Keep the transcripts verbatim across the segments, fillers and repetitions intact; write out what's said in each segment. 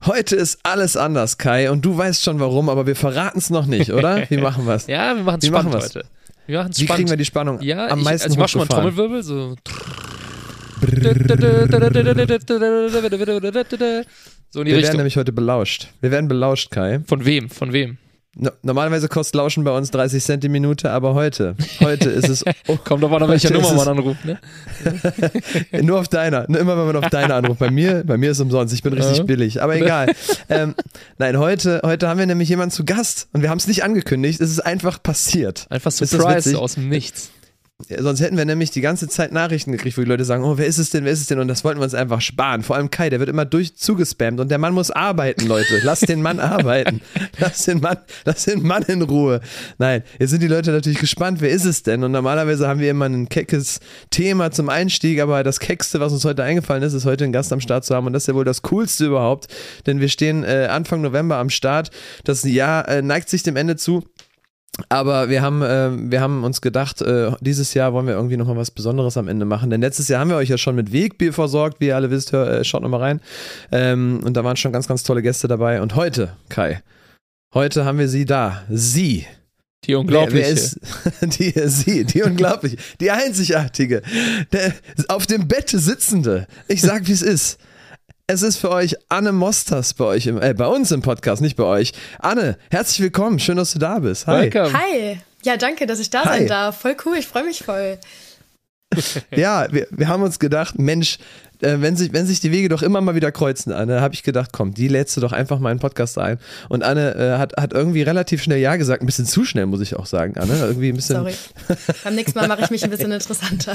Heute ist alles anders, Kai, und du weißt schon warum, aber wir verraten es noch nicht, oder? Wie machen wir es? Ja, wir machen es spannend heute. Wir machen's Wie spannend. kriegen wir die Spannung ja, am ich, meisten also ich mach schon mal einen Trommelwirbel, so. So in die wir Richtung. werden nämlich heute belauscht. Wir werden belauscht, Kai. Von wem? Von wem? No, normalerweise kostet Lauschen bei uns dreißig Cent die Minute, aber heute, heute ist es... Oh, kommt doch mal an, welcher Nummer man anruft, ne? Nur auf deiner, immer wenn man auf deiner anruft. Bei mir, bei mir ist es umsonst, ich bin richtig ja. billig, aber egal. ähm, nein, heute, heute haben wir nämlich jemanden zu Gast und wir haben es nicht angekündigt, es ist einfach passiert. Einfach Surprise aus dem Nichts. Ja, sonst hätten wir nämlich die ganze Zeit Nachrichten gekriegt, wo die Leute sagen, oh, wer ist es denn, wer ist es denn? Und das wollten wir uns einfach sparen. Vor allem Kai, der wird immer durch zugespammt und der Mann muss arbeiten, Leute. Lass den Mann arbeiten. Lass den Mann, lass den Mann in Ruhe. Nein, jetzt sind die Leute natürlich gespannt, wer ist es denn? Und normalerweise haben wir immer ein keckes Thema zum Einstieg, aber das Keckste, was uns heute eingefallen ist, ist heute einen Gast am Start zu haben und das ist ja wohl das Coolste überhaupt, denn wir stehen äh, Anfang November am Start. Das Jahr äh, neigt sich dem Ende zu. Aber wir haben, äh, wir haben uns gedacht, äh, dieses Jahr wollen wir irgendwie nochmal was Besonderes am Ende machen. Denn letztes Jahr haben wir euch ja schon mit Wegbier versorgt, wie ihr alle wisst, hör, äh, schaut nochmal rein. Ähm, und da waren schon ganz, ganz tolle Gäste dabei. Und heute, Kai, heute haben wir sie da. Sie. Die unglaubliche. Wer, wer ist die, sie, die unglaubliche, die einzigartige, der auf dem Bett sitzende. Ich sag, wie es ist. Es ist für euch Anne Mosters bei euch, im, äh, bei uns im Podcast, nicht bei euch. Anne, herzlich willkommen, schön, dass du da bist. Hi. Welcome. Hi, ja danke, dass ich da Hi. sein darf. Voll cool, ich freue mich voll. Ja, wir, wir haben uns gedacht, Mensch, äh, wenn, sich, wenn sich die Wege doch immer mal wieder kreuzen, Anne, habe ich gedacht, komm, die lädst du doch einfach mal in den Podcast ein. Und Anne äh, hat, hat irgendwie relativ schnell Ja gesagt, ein bisschen zu schnell, muss ich auch sagen, Anne. Irgendwie ein bisschen. Sorry. Beim nächsten Mal mache ich mich ein bisschen interessanter.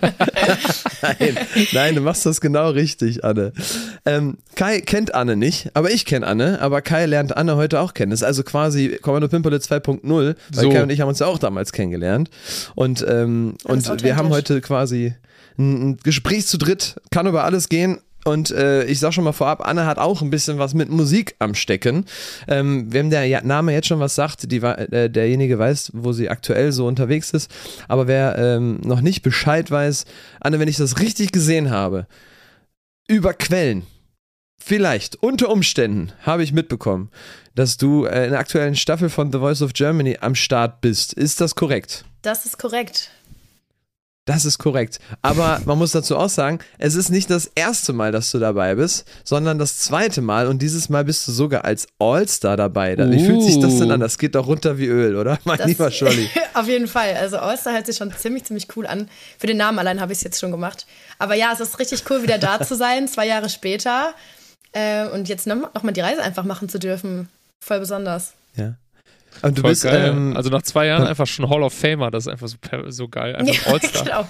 Nein, nein, du machst das genau richtig, Anne. Ähm, Kai kennt Anne nicht, aber ich kenne Anne, aber Kai lernt Anne heute auch kennen. Das ist also quasi Kommando Pimpole zwei Punkt null, weil So. Kai und ich haben uns ja auch damals kennengelernt. Und, ähm, Alles und wir haben authentisch. heute quasi ein, ein Gespräch zu dritt, kann über alles gehen. Und äh, ich sag schon mal vorab, Anne hat auch ein bisschen was mit Musik am Stecken. Ähm, wem der ja- Name jetzt schon was sagt, die, äh, derjenige weiß, wo sie aktuell so unterwegs ist. Aber wer ähm, noch nicht Bescheid weiß, Anne, wenn ich das richtig gesehen habe, über Quellen, vielleicht, unter Umständen, habe ich mitbekommen, dass du äh, in der aktuellen Staffel von The Voice of Germany am Start bist. Ist das korrekt? Das ist korrekt. Das ist korrekt. Aber man muss dazu auch sagen, es ist nicht das erste Mal, dass du dabei bist, sondern das zweite Mal und dieses Mal bist du sogar als All-Star dabei. Wie fühlt sich das denn an? Das geht doch runter wie Öl, oder? Mein Das, lieber Scholli. Auf jeden Fall. Also All-Star hört sich schon ziemlich, ziemlich cool an. Für den Namen allein habe ich es jetzt schon gemacht. Aber ja, es ist richtig cool, wieder da zu sein, zwei Jahre später. Äh, und jetzt noch, noch mal die Reise einfach machen zu dürfen. Voll besonders. Ja. Und du Voll bist, geil. ähm, Also nach zwei Jahren einfach schon Hall of Famer, das ist einfach so, per- so geil. Einfach All-Star. Genau.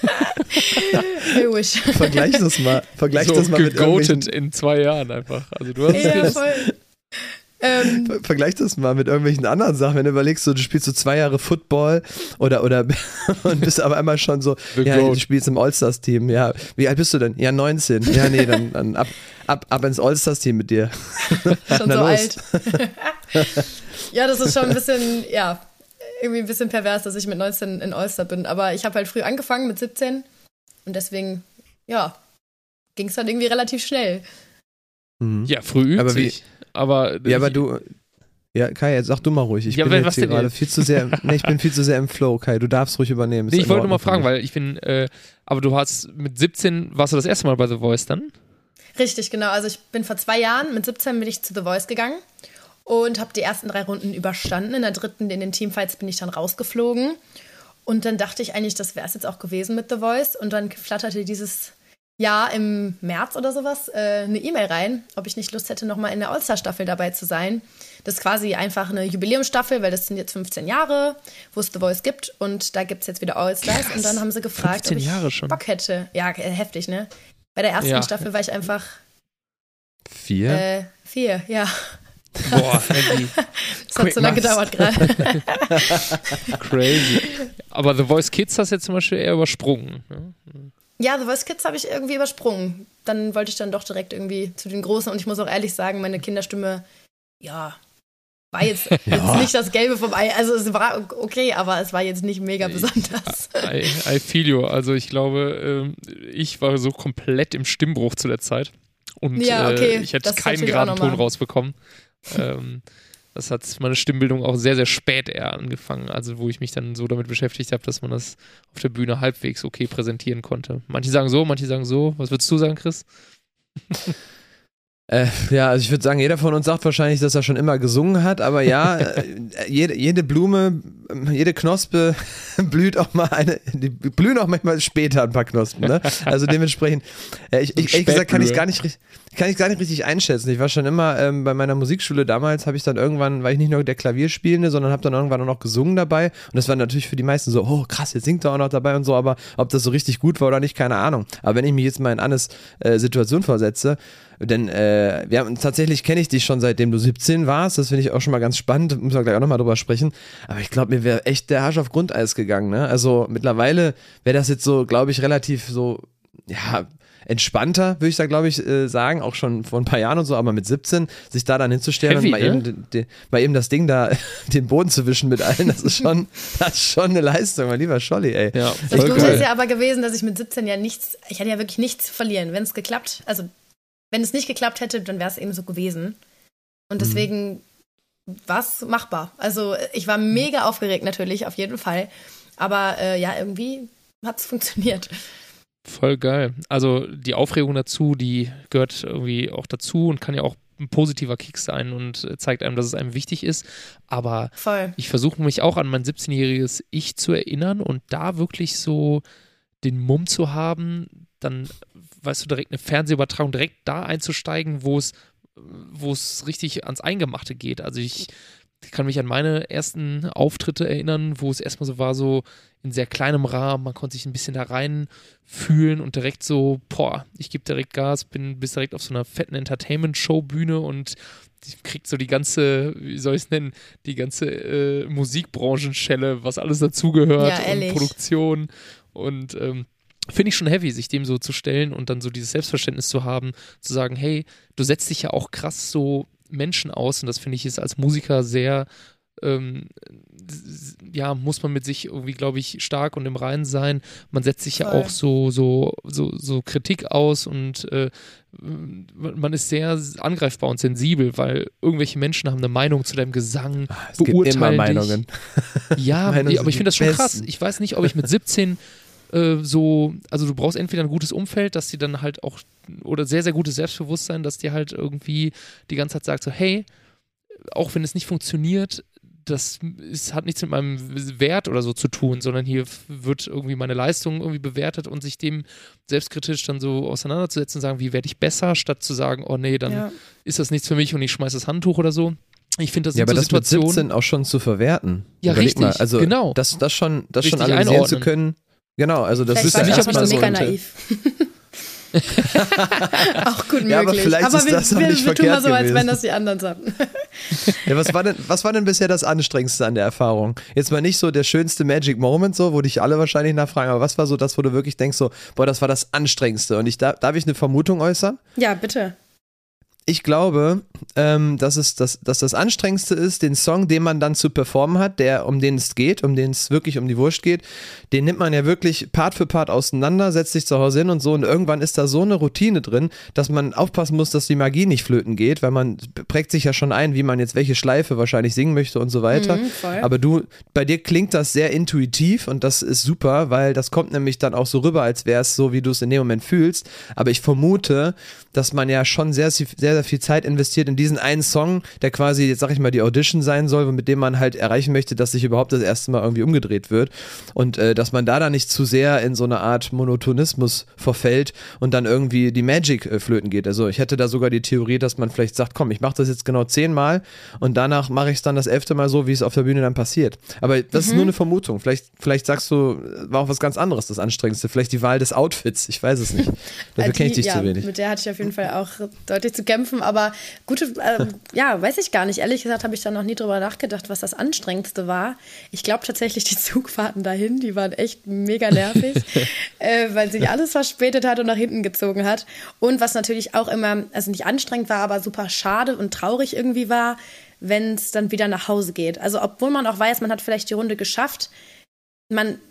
I wish. vergleich das mal, vergleich So das mal mit gegoatet irgendwelchen, in zwei Jahren einfach. Also du hast Ja, jetzt voll. Ähm, ver- vergleich das mal mit irgendwelchen anderen Sachen, wenn du überlegst, so, du spielst so zwei Jahre Football oder, oder und bist aber einmal schon so, The ja, Goat. du spielst im All-Stars-Team, ja, wie alt bist du denn? Ja, neunzehn. Ja, nee, dann, dann ab, ab, ab ins All-Stars-Team mit dir. schon Na so los. alt. Ja, das ist schon ein bisschen, ja, irgendwie ein bisschen pervers, dass ich mit neunzehn in All-Star bin. Aber ich habe halt früh angefangen mit siebzehn und deswegen, ja, ging es dann irgendwie relativ schnell. Mhm. ja, früh übt Aber wie- sich. Aber, Ja, aber du, ja, Kai, jetzt sag du mal ruhig. Ich Ja, bin aber jetzt was hier denn gerade jetzt? viel zu sehr, nee, ich bin viel zu sehr im Flow, Kai. Du darfst ruhig übernehmen. Ist Nee, ich in wollte nur mal Ordnung für fragen, mich. weil ich bin, äh, aber du hast mit siebzehn, warst du das erste Mal bei The Voice dann? Richtig, genau. Also ich bin vor zwei Jahren, mit siebzehn bin ich zu The Voice gegangen und habe die ersten drei Runden überstanden. In der dritten, in den Teamfights, bin ich dann rausgeflogen. Und dann dachte ich eigentlich, das wäre es jetzt auch gewesen mit The Voice. Und dann flatterte dieses Jahr im März oder sowas äh, eine E-Mail rein, ob ich nicht Lust hätte, nochmal in der All-Star-Staffel dabei zu sein. Das ist quasi einfach eine Jubiläumsstaffel, weil das sind jetzt fünfzehn Jahre, wo es The Voice gibt. Und da gibt es jetzt wieder All-Stars. Krass. Und dann haben sie gefragt, ob fünfzehn ich Jahre schon. Bock hätte. Ja, äh, heftig, ne? Bei der ersten Ja. Staffel war ich einfach Vier? äh, vier, ja. Boah, Andy, Das hat so lange gedauert gerade. crazy. Aber The Voice Kids hast du jetzt zum Beispiel eher übersprungen. Ne? Ja, The Voice Kids habe ich irgendwie übersprungen. Dann wollte ich dann doch direkt irgendwie zu den Großen. Und ich muss auch ehrlich sagen, meine Kinderstimme, ja, war jetzt, jetzt nicht das Gelbe vom Ei. Also es war okay, aber es war jetzt nicht mega besonders. I, I feel you. Also ich glaube, ähm, ich war so komplett im Stimmbruch zu der Zeit. Und ja, okay. äh, ich hätte Das ist keinen natürlich auch geraden Ton nochmal. rausbekommen. ähm, das hat meine Stimmbildung auch sehr, sehr spät eher angefangen. Also wo ich mich dann so damit beschäftigt habe, dass man das auf der Bühne halbwegs okay präsentieren konnte. Manche sagen so, manche sagen so. Was würdest du sagen, Chris? Äh, ja, also ich würde sagen, jeder von uns sagt wahrscheinlich, dass er schon immer gesungen hat, aber ja, äh, jede, jede Blume, jede Knospe blüht auch mal eine, die blühen auch manchmal später ein paar Knospen, ne? Also dementsprechend, äh, ich, ich, ehrlich gesagt kann ich gar nicht kann ich gar nicht richtig einschätzen. Ich war schon immer ähm, bei meiner Musikschule damals, habe ich dann irgendwann, war ich nicht nur der Klavierspielende, sondern habe dann irgendwann auch noch gesungen dabei und das war natürlich für die meisten so, oh krass, jetzt singt er auch noch dabei und so, aber ob das so richtig gut war oder nicht, keine Ahnung. Aber wenn ich mich jetzt mal in Annes äh, Situation versetze, denn äh, wir haben, tatsächlich kenne ich dich schon seitdem du siebzehn warst, das finde ich auch schon mal ganz spannend, müssen wir gleich auch nochmal drüber sprechen, aber ich glaube, mir wäre echt der Arsch auf Grundeis gegangen, ne? Also mittlerweile wäre das jetzt so, glaube ich, relativ so, ja, entspannter, würde ich da, glaube ich, äh, sagen, auch schon vor ein paar Jahren und so, aber mit siebzehn sich da dann hinzustellen Heavy, und mal, ne? eben, de, de, mal eben das Ding da, den Boden zu wischen mit allen, das ist schon, das ist schon eine Leistung, mein lieber Scholli, ey. Ja, Das voll Gute geil. ist ja aber gewesen, dass ich mit siebzehn ja nichts, ich hatte ja wirklich nichts zu verlieren. Wenn es geklappt, also wenn es nicht geklappt hätte, dann wäre es eben so gewesen. Und deswegen war es machbar. Also ich war mega aufgeregt natürlich, auf jeden Fall. Aber äh, ja, irgendwie hat es funktioniert. Voll geil. Also die Aufregung dazu, die gehört irgendwie auch dazu und kann ja auch ein positiver Kick sein und zeigt einem, dass es einem wichtig ist. Aber Voll. ich versuche mich auch an mein siebzehnjähriges Ich zu erinnern und da wirklich so den Mumm zu haben, dann, weißt du, direkt eine Fernsehübertragung, direkt da einzusteigen, wo es wo es richtig ans Eingemachte geht. Also ich kann mich an meine ersten Auftritte erinnern, wo es erstmal so war, so in sehr kleinem Rahmen, man konnte sich ein bisschen da rein fühlen und direkt so, boah, ich gebe direkt Gas, bin bis direkt auf so einer fetten Entertainment-Show-Bühne und kriegt so die ganze, wie soll ich es nennen, die ganze äh, Musikbranchenschelle, was alles dazugehört Ja, und ehrlich. Produktion und ähm, finde ich schon heavy, sich dem so zu stellen und dann so dieses Selbstverständnis zu haben, zu sagen, hey, du setzt dich ja auch krass so Menschen aus und das finde ich ist als Musiker sehr, ähm, ja, muss man mit sich irgendwie, glaube ich, stark und im Reinen sein. Man setzt sich ja Voll. auch so, so, so, so Kritik aus und äh, man ist sehr angreifbar und sensibel, weil irgendwelche Menschen haben eine Meinung zu deinem Gesang, Es gibt beurteilen immer dich. Meinungen. Ja, Meinungen ja, aber sind ich finde das die schon krass. besten. Ich weiß nicht, ob ich mit siebzehn äh, so, also du brauchst entweder ein gutes Umfeld, dass dir dann halt auch, oder sehr, sehr gutes Selbstbewusstsein, dass dir halt irgendwie die ganze Zeit sagt so, hey, auch wenn es nicht funktioniert, das ist, hat nichts mit meinem Wert oder so zu tun, sondern hier wird irgendwie meine Leistung irgendwie bewertet und sich dem selbstkritisch dann so auseinanderzusetzen und sagen, wie werde ich besser, statt zu sagen, oh nee, dann Ja. ist das nichts für mich und ich schmeiß das Handtuch oder so. Ich finde, das sind Ja, aber so das mit Situationen. siebzehn auch schon zu verwerten. Ja, Überleg richtig, mal, also genau. Das, das schon, das schon Richtig analysieren einordnen. zu können. Genau, also das Vielleicht ist war ja ich nicht, auch ob ich schon erstmal das mega so. naiv. Auch gut möglich. Ja, aber vielleicht ist wir, das auch wir, nicht wir tun mal verkehrt so, als gewesen. wenn das die anderen sagten. Ja, was war denn, was war denn bisher das Anstrengendste an der Erfahrung? Jetzt mal nicht so der schönste Magic Moment, so, wo dich alle wahrscheinlich nachfragen, aber was war so das, wo du wirklich denkst, so, boah, das war das Anstrengendste? Und ich darf, darf ich eine Vermutung äußern? Ja, bitte. Ich glaube, ähm, dass, es das, dass das Anstrengendste ist, den Song, den man dann zu performen hat, der, um den es geht, um den es wirklich um die Wurst geht, den nimmt man ja wirklich Part für Part auseinander, setzt sich zu Hause hin und so und irgendwann ist da so eine Routine drin, dass man aufpassen muss, dass die Magie nicht flöten geht, weil man prägt sich ja schon ein, wie man jetzt welche Schleife wahrscheinlich singen möchte und so weiter. Mhm, voll. Aber du, bei dir klingt das sehr intuitiv und das ist super, weil das kommt nämlich dann auch so rüber, als wäre es so, wie du es in dem Moment fühlst. Aber ich vermute, dass man ja schon sehr, sehr, sehr viel Zeit investiert in diesen einen Song, der quasi, jetzt sag ich mal, die Audition sein soll, mit dem man halt erreichen möchte, dass sich überhaupt das erste Mal irgendwie umgedreht wird. Und äh, dass man da dann nicht zu sehr in so eine Art Monotonismus verfällt und dann irgendwie die Magic äh, flöten geht. Also ich hätte da sogar die Theorie, dass man vielleicht sagt, komm, ich mache das jetzt genau zehnmal und danach mache ich es dann das elfte Mal so, wie es auf der Bühne dann passiert. Aber das ist nur eine Vermutung. Vielleicht, vielleicht sagst du, war auch was ganz anderes das Anstrengendste. Vielleicht die Wahl des Outfits. Ich weiß es nicht. Dafür kenne ich dich ja, zu wenig. Mit der hatte ich auf jeden Fall auch deutlich zu kämpfen, aber gute, äh, ja, weiß ich gar nicht. Ehrlich gesagt habe ich da noch nie drüber nachgedacht, was das Anstrengendste war. Ich glaube tatsächlich, die Zugfahrten dahin, die waren echt mega nervig, äh, weil sich alles verspätet hat und nach hinten gezogen hat. Und was natürlich auch immer, also nicht anstrengend war, aber super schade und traurig irgendwie war, wenn es dann wieder nach Hause geht. Also obwohl man auch weiß, man hat vielleicht die Runde geschafft, man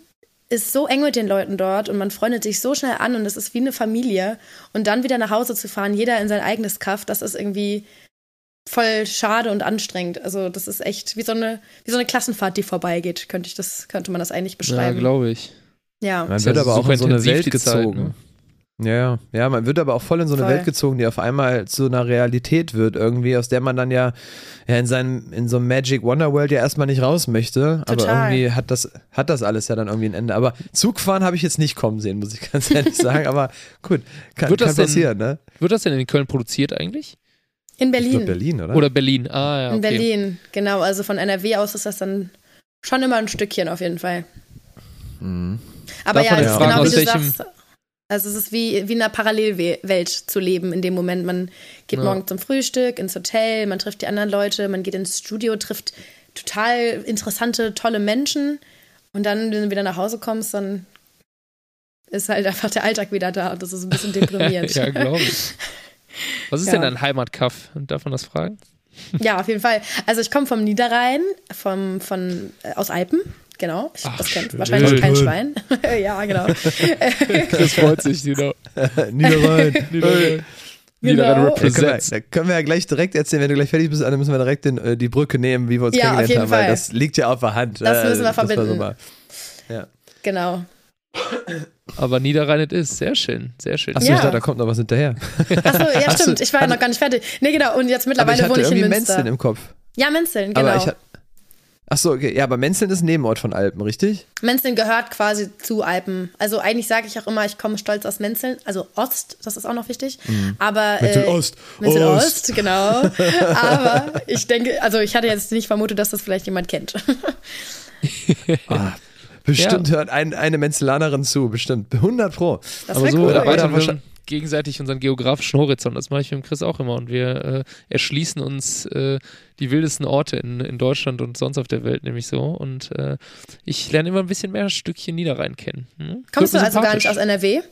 ist so eng mit den Leuten dort und man freundet sich so schnell an und es ist wie eine Familie. Und dann wieder nach Hause zu fahren, jeder in sein eigenes Kaff, das ist irgendwie voll schade und anstrengend. Also das ist echt wie so eine, wie so eine Klassenfahrt, die vorbeigeht, könnte ich das, könnte man das eigentlich beschreiben. Ja, glaube ich. Ja. Man wird aber auch in so eine Welt gezogen. Ne? Ja, ja, man wird aber auch voll in so eine Voll. Welt gezogen, die auf einmal zu einer Realität wird irgendwie, aus der man dann ja, ja in seinem, in so einem Magic Wonder World ja erstmal nicht raus möchte. Aber Total. irgendwie hat das, hat das alles ja dann irgendwie ein Ende. Aber Zugfahren habe ich jetzt nicht kommen sehen, muss ich ganz ehrlich sagen. Aber gut, kann, Wird kann das denn- passieren, ne? Wird das denn in Köln produziert eigentlich? In Ich Berlin. glaub, Berlin, oder? Oder Berlin? Ah, ja, okay. In Berlin, genau. Also von N R W aus ist das dann schon immer ein Stückchen auf jeden Fall. Mhm. Aber Darf man ja, denn es ist fragen, genau wie aus du welchem- sagst. Also es ist wie, wie in einer Parallelwelt zu leben in dem Moment. Man geht Ja. morgen zum Frühstück, ins Hotel, man trifft die anderen Leute, man geht ins Studio, trifft total interessante, tolle Menschen. Und dann, wenn du wieder nach Hause kommst, dann ist halt einfach der Alltag wieder da. Und das ist ein bisschen deprimierend. Ja, glaube ich. Was ist Ja. denn ein Heimatkaff? Darf man das fragen? Ja, auf jeden Fall. Also ich komme vom Niederrhein, vom, von, äh, aus Alpen. Genau, ich, Ach, das kennt schön. wahrscheinlich kein Schön. Schwein. Ja, genau. Das freut sich, genau. Niederrhein. Niederrhein Genau. Da können, wir, represents. da können wir ja gleich direkt erzählen, wenn du gleich fertig bist, dann müssen wir direkt den, äh, die Brücke nehmen, wie wir uns Ja, auf kennengelernt jeden haben, weil Fall. das liegt ja auf der Hand. Das müssen wir war verbinden. super. Ja. Genau. Aber Niederrhein it ist. Sehr schön, sehr schön. Achso, Ja. ich dachte, da kommt noch was hinterher. Achso, ja, Hast du- stimmt. Ich war ja noch gar nicht fertig. Nee, genau. Und jetzt Aber mittlerweile ich hatte wohne ich in irgendwie Münster. Menzeln im Kopf. Ja, Menzeln, genau. Aber ich ha- Achso, okay. Ja, aber Menzeln ist ein Nebenort von Alpen, richtig? Menzeln gehört quasi zu Alpen. Also eigentlich sage ich auch immer, ich komme stolz aus Menzeln, also Ost, das ist auch noch wichtig. Aber Menzeln äh, Ost. Menzeln Ost. Ost, genau. Aber ich denke, also ich hatte jetzt nicht vermutet, dass das vielleicht jemand kennt. Ah, bestimmt hört ein, eine Menzelanerin zu, bestimmt. hundert Pro. Das Aber wäre so cool. erweitern wir wahrscheinlich- gegenseitig unseren geografischen Horizont. Das mache ich mit dem Chris auch immer. Und wir äh, erschließen uns äh, die wildesten Orte in, in Deutschland und sonst auf der Welt, nämlich so. Und äh, ich lerne immer ein bisschen mehr Stückchen Niederrhein kennen. Hm? Kommst du Wird mir also gar nicht sympathisch. aus N R W?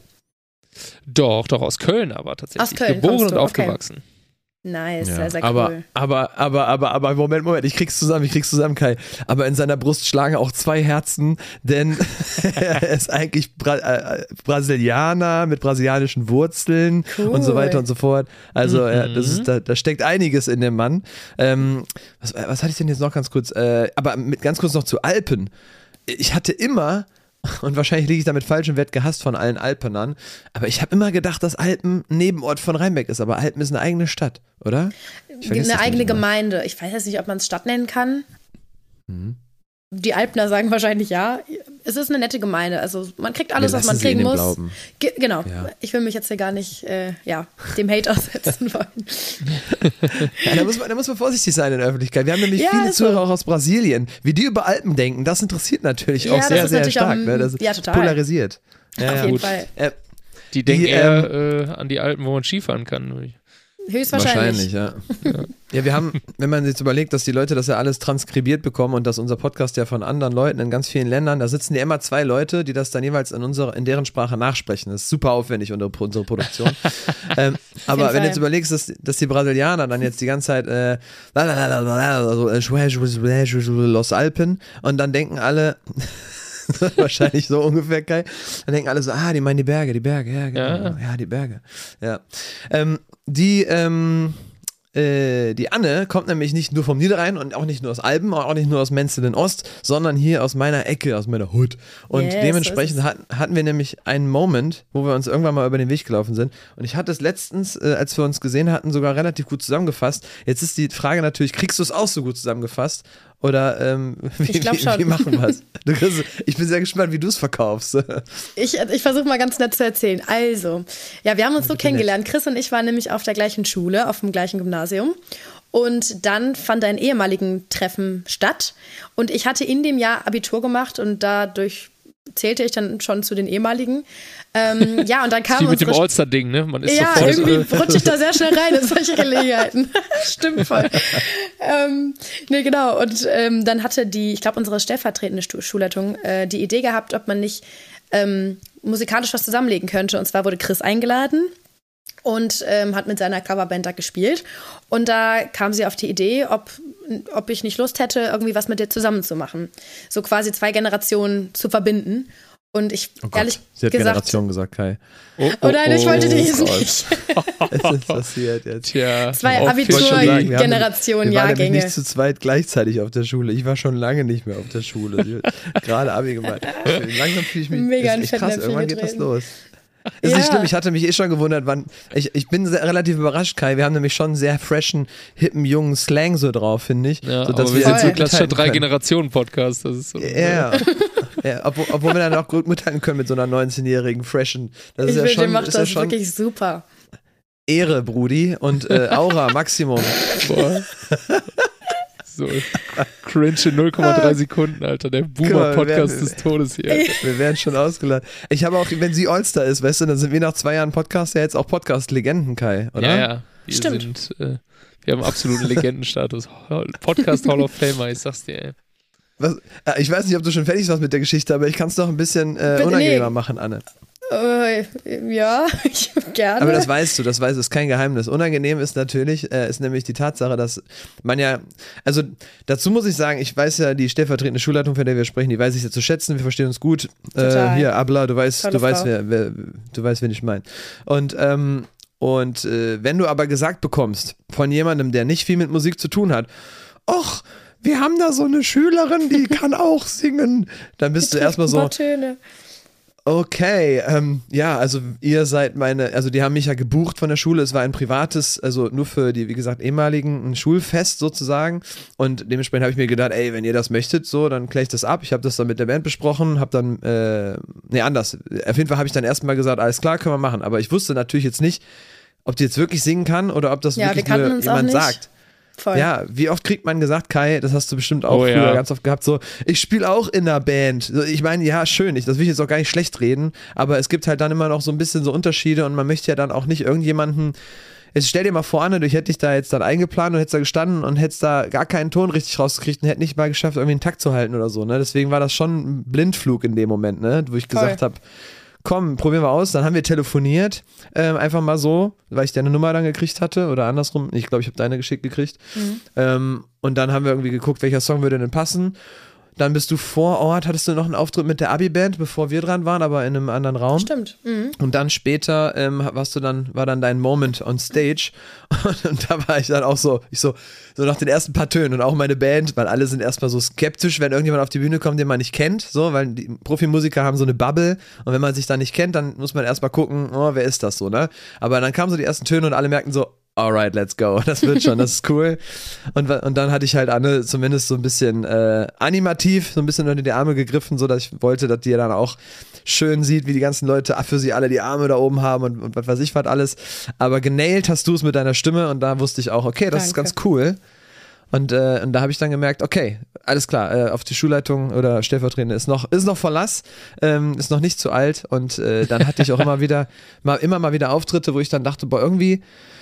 Doch, doch, aus Köln aber tatsächlich. Aus Köln Geboren kommst und du, okay. aufgewachsen. Nice, Ja, sehr, sehr aber, cool. aber, aber, aber, aber, Moment, Moment, ich krieg's zusammen, ich krieg's zusammen, Kai. Aber in seiner Brust schlagen auch zwei Herzen, denn er ist eigentlich Bra äh, Brasilianer mit brasilianischen Wurzeln Cool. und so weiter und so fort. Also, Mhm. ja, das ist, da, da steckt einiges in dem Mann. Ähm, was, was hatte ich denn jetzt noch ganz kurz? Äh, aber mit, ganz kurz noch zu Alpen. Ich hatte immer, und wahrscheinlich liege ich damit falsch und werde gehasst von allen Alpenern, aber ich habe immer gedacht, dass Alpen ein Nebenort von Rheinbeck ist, aber Alpen ist eine eigene Stadt, oder? Ich vergesse Eine das eigene manchmal. Gemeinde. Ich weiß jetzt nicht, ob man es Stadt nennen kann. Mhm. Die Alpner sagen wahrscheinlich ja. Es ist eine nette Gemeinde. Also man kriegt alles, Wir was man lassen sie in kriegen dem muss. Glauben. Ge genau. Ja. Ich will mich jetzt hier gar nicht äh, ja, dem Hate aussetzen wollen. Ja, da, muss man, da muss man vorsichtig sein in der Öffentlichkeit. Wir haben nämlich Ja, viele ist so. Zuhörer auch aus Brasilien. Wie die über Alpen denken, das interessiert natürlich Ja, auch das sehr, ist sehr natürlich auch stark. ein- ne? Das ist ja, total. polarisiert. Ja, Auf ja. jeden gut. Fall. Äh, Die denken Die, eher äh, an die Alpen, wo man Skifahren kann. Höchstwahrscheinlich. ja. Ja, wir haben, wenn man jetzt überlegt, dass die Leute das ja alles transkribiert bekommen und dass unser Podcast ja von anderen Leuten in ganz vielen Ländern, da sitzen ja immer zwei Leute, die das dann jeweils in, unserer, in deren Sprache nachsprechen. Das ist super aufwendig, unsere, unsere Produktion. ähm, aber wenn Fall. du jetzt überlegst, dass, dass die Brasilianer dann jetzt die ganze Zeit äh, also, äh, Los Alpen und dann denken alle, wahrscheinlich so ungefähr, Kai. Dann denken alle so, ah, die meinen die Berge, die Berge, ja, genau. Ja, Ja. die Berge. Ja. Ähm, die, ähm, äh, die Anne kommt nämlich nicht nur vom Niederrhein und auch nicht nur aus Alpen, auch nicht nur aus Menzelin Ost, sondern hier aus meiner Ecke, aus meiner Hood. Und Yes, so dementsprechend ist es. hat, hatten wir nämlich einen Moment, wo wir uns irgendwann mal über den Weg gelaufen sind. Und ich hatte es letztens, äh, als wir uns gesehen hatten, sogar relativ gut zusammengefasst. Jetzt ist die Frage natürlich, kriegst du es auch so gut zusammengefasst? Oder ähm, wie, Ich glaub wie, schon. wie machen wir es? Du kriegst- Ich bin sehr gespannt, wie du es verkaufst. Ich, ich versuche mal ganz nett zu erzählen. Also, ja, wir haben uns so bitte kennengelernt. Chris und ich waren nämlich auf der gleichen Schule, auf dem gleichen Gymnasium. Und dann fand ein ehemaligen Treffen statt. Und ich hatte in dem Jahr Abitur gemacht und dadurch zählte ich dann schon zu den ehemaligen. Ähm, ja, und dann Wie kam mit dem unsere All-Star-Ding, ne? Man ist ja, sofort. irgendwie Äh, rutsche ich da sehr schnell rein in solche Gelegenheiten. Stimmt voll. ähm, nee, genau. Und ähm, dann hatte die, ich glaube, unsere stellvertretende Stu- Schulleitung äh, die Idee gehabt, ob man nicht ähm, musikalisch was zusammenlegen könnte. Und zwar wurde Chris eingeladen und ähm, hat mit seiner Coverband da gespielt. Und da kam sie auf die Idee, ob, ob ich nicht Lust hätte, irgendwie was mit dir zusammen zu machen. So quasi zwei Generationen zu verbinden. Und ich, Oh Gott, ehrlich sie hat gesagt, Generation gesagt, Kai. Oh, oh nein, ich wollte dies Gott. nicht. Es ist passiert jetzt. Tja, Zwei auch Ich wollte schon sagen, wir haben- Abitur-Generation, Wir waren nämlich Jahrgänge. nicht zu zweit gleichzeitig auf der Schule. Ich war schon lange nicht mehr auf der Schule. Sie hat gerade Abi gemacht. Langsam fühle ich mich Mega ist in echt krass. Fettnäpfchen Irgendwann geht das getreten. los. Ist Ja. nicht schlimm, ich hatte mich eh schon gewundert, wann. Ich, ich bin sehr, relativ überrascht, Kai. Wir haben nämlich schon einen sehr freshen, hippen, jungen Slang so drauf, finde ich. Ja, sodass aber wir sind so Voll. ein klassischer mithalten können. Drei-Generationen-Podcast. Das ist so. Ja, ja obwohl, obwohl wir dann auch gut mithalten können mit so einer neunzehnjährigen freshen. Das Ich ist ja finde, schon, ihr macht ist ja das schon wirklich super. Ehre, Brudi. Und äh, Aura, Maximum. Boah. So cringe in null Komma drei Sekunden, Alter. Der Guck mal, Boomer-Podcast wir des Todes hier. Wir werden schon ausgeladen. Ich habe auch, wenn sie Allstar ist, weißt du, dann sind wir nach zwei Jahren Podcast ja jetzt auch Podcast-Legenden, Kai, oder? Ja, ja. Wir Stimmt. sind, äh, wir haben absoluten Legendenstatus. Podcast Hall of Famer, ich sag's dir, ey. Was, äh, ich weiß nicht, ob du schon fertig warst mit der Geschichte, aber ich kann es noch ein bisschen äh, Bitte, unangenehmer nee. machen, Anne. Äh, ja, ich, gerne. Aber das weißt du, das weißt du, ist kein Geheimnis. Unangenehm ist natürlich, äh, ist nämlich die Tatsache, dass man ja, also dazu muss ich sagen, ich weiß ja, die stellvertretende Schulleitung, von der wir sprechen, die weiß ich ja zu schätzen, wir verstehen uns gut. Äh, Total. hier, Abla, du weißt, Tolle du weißt, Frau. wer, wer, du weißt, wen ich meine. Und, ähm, und äh, wenn du aber gesagt bekommst von jemandem, der nicht viel mit Musik zu tun hat, ach, wir haben da so eine Schülerin, die kann auch singen, dann bist du erstmal so, Töne. okay, ähm, ja, also ihr seid meine, also die haben mich ja gebucht von der Schule, es war ein privates, also nur für die, wie gesagt, ehemaligen, ein Schulfest sozusagen und dementsprechend habe ich mir gedacht, ey, wenn ihr das möchtet, so, dann kläre ich das ab. Ich habe das dann mit der Band besprochen, habe dann, äh, nee, anders, auf jeden Fall habe ich dann erstmal gesagt, alles klar, können wir machen, aber ich wusste natürlich jetzt nicht, ob die jetzt wirklich singen kann oder ob das Ja, wirklich wir kannten nur uns auch jemand nicht. sagt. Voll. Ja, wie oft kriegt man gesagt, Kai, das hast du bestimmt auch Oh, früher ja. ganz oft gehabt, so, ich spiele auch in einer Band. So, ich meine, ja, schön, ich, das will ich jetzt auch gar nicht schlecht reden, aber es gibt halt dann immer noch so ein bisschen so Unterschiede und man möchte ja dann auch nicht irgendjemanden, jetzt stell dir mal vor, Anne, du hätte dich da jetzt dann eingeplant und hättest da gestanden und hättest da gar keinen Ton richtig rausgekriegt und hätte nicht mal geschafft, irgendwie einen Takt zu halten oder so, ne, deswegen war das schon ein Blindflug in dem Moment, ne, wo ich Voll. gesagt habe, komm, probieren wir aus. Dann haben wir telefoniert, ähm, einfach mal so, weil ich deine Nummer dann gekriegt hatte oder andersrum. Ich glaube, ich habe deine geschickt gekriegt. Mhm. Ähm, und dann haben wir irgendwie geguckt, welcher Song würde denn passen. Dann bist du vor Ort, hattest du noch einen Auftritt mit der Abi-Band, bevor wir dran waren, aber in einem anderen Raum. Stimmt. Mhm. Und dann später ähm, warst du dann, war dann dein Moment on stage und, und da war ich dann auch so, ich so, so nach den ersten paar Tönen und auch meine Band, weil alle sind erstmal so skeptisch, wenn irgendjemand auf die Bühne kommt, den man nicht kennt, so, weil die Profimusiker haben so eine Bubble und wenn man sich da nicht kennt, dann muss man erstmal gucken, oh, wer ist das so, ne? Aber dann kamen so die ersten Töne und alle merkten so, alright, let's go, das wird schon, das ist cool. Und, und dann hatte ich halt Anne zumindest so ein bisschen äh, animativ, so ein bisschen unter die Arme gegriffen, so dass ich wollte, dass die dann auch schön sieht, wie die ganzen Leute für sie alle die Arme da oben haben und, und was weiß ich was alles. Aber genailt hast du es mit deiner Stimme und da wusste ich auch, okay, das ist Danke. ganz cool. Und, äh, und da habe ich dann gemerkt, okay, alles klar, äh, auf die Schulleitung oder Stellvertretende ist noch, ist noch Verlass, ähm, ist noch nicht zu alt. Und äh, dann hatte ich auch immer wieder, mal, immer mal wieder Auftritte, wo ich dann dachte, boah, irgendwie,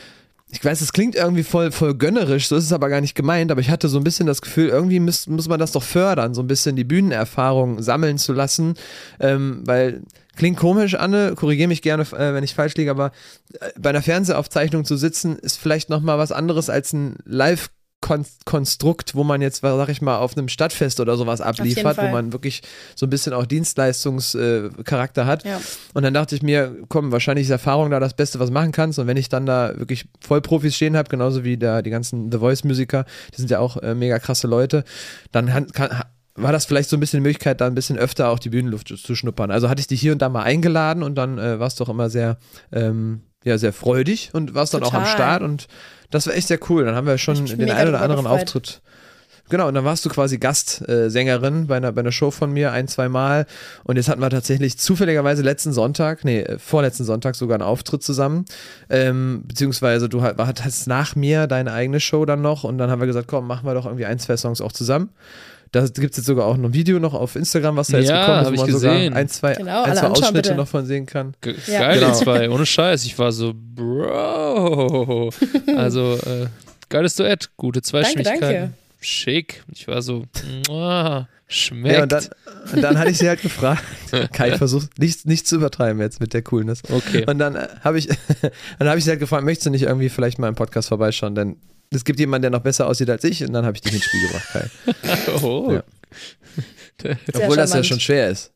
ich weiß, es klingt irgendwie voll, voll gönnerisch, so ist es aber gar nicht gemeint, aber ich hatte so ein bisschen das Gefühl, irgendwie muss, muss man das doch fördern, so ein bisschen die Bühnenerfahrung sammeln zu lassen, ähm, weil, klingt komisch, Anne, korrigiere mich gerne, äh, wenn ich falsch liege, aber äh, bei einer Fernsehaufzeichnung zu sitzen, ist vielleicht nochmal was anderes als ein Live- Konstrukt, wo man jetzt, sag ich mal, auf einem Stadtfest oder sowas abliefert, wo Fall. man wirklich so ein bisschen auch Dienstleistungscharakter hat. Ja. Und dann dachte ich mir, komm, wahrscheinlich ist Erfahrung da das Beste, was du machen kannst. Und wenn ich dann da wirklich Vollprofis stehen habe, genauso wie da die ganzen The Voice-Musiker, die sind ja auch äh, mega krasse Leute, dann kann, kann, war das vielleicht so ein bisschen die Möglichkeit, da ein bisschen öfter auch die Bühnenluft zu, zu schnuppern. Also hatte ich dich hier und da mal eingeladen und dann äh, warst du doch immer sehr, ähm, ja, sehr freudig und warst dann auch am Total. Start und das war echt sehr cool. Dann haben wir schon Ich bin den mega einen oder drüber anderen gefreut. Auftritt. Genau, und dann warst du quasi Gastsängerin bei einer, bei einer Show von mir ein, zwei Mal. Und jetzt hatten wir tatsächlich zufälligerweise letzten Sonntag, nee, äh, vorletzten Sonntag sogar einen Auftritt zusammen. Ähm, beziehungsweise du halt- hattest nach mir deine eigene Show dann noch und dann haben wir gesagt, komm, machen wir doch irgendwie ein, zwei Songs auch zusammen. Da gibt es jetzt sogar auch noch ein Video noch auf Instagram, was da jetzt Ja, gekommen ist, hab wo ich man sogar gesehen. ein, zwei, Genau, ein, alle zwei anschauen, Ausschnitte bitte. noch von sehen kann. Ge Ja. Geil, Genau. die zwei, ohne Scheiß. Ich war so, Bro. Also, äh, geiles Duett, gute Zweistimmigkeit. danke. Schick. Ich war so, muah, schmeckt. Ja, und dann, und dann hatte ich sie halt gefragt, Kai, versuch nicht, nicht zu übertreiben jetzt mit der Coolness. Okay. Und dann äh, habe ich, dann habe ich sie halt gefragt, möchtest du nicht irgendwie vielleicht mal im Podcast vorbeischauen, denn es gibt jemanden, der noch besser aussieht als ich und dann habe ich dich ins Spiel gebracht, Kai. Oh. Ja. Der- Obwohl das ja charmant. schon schwer ist.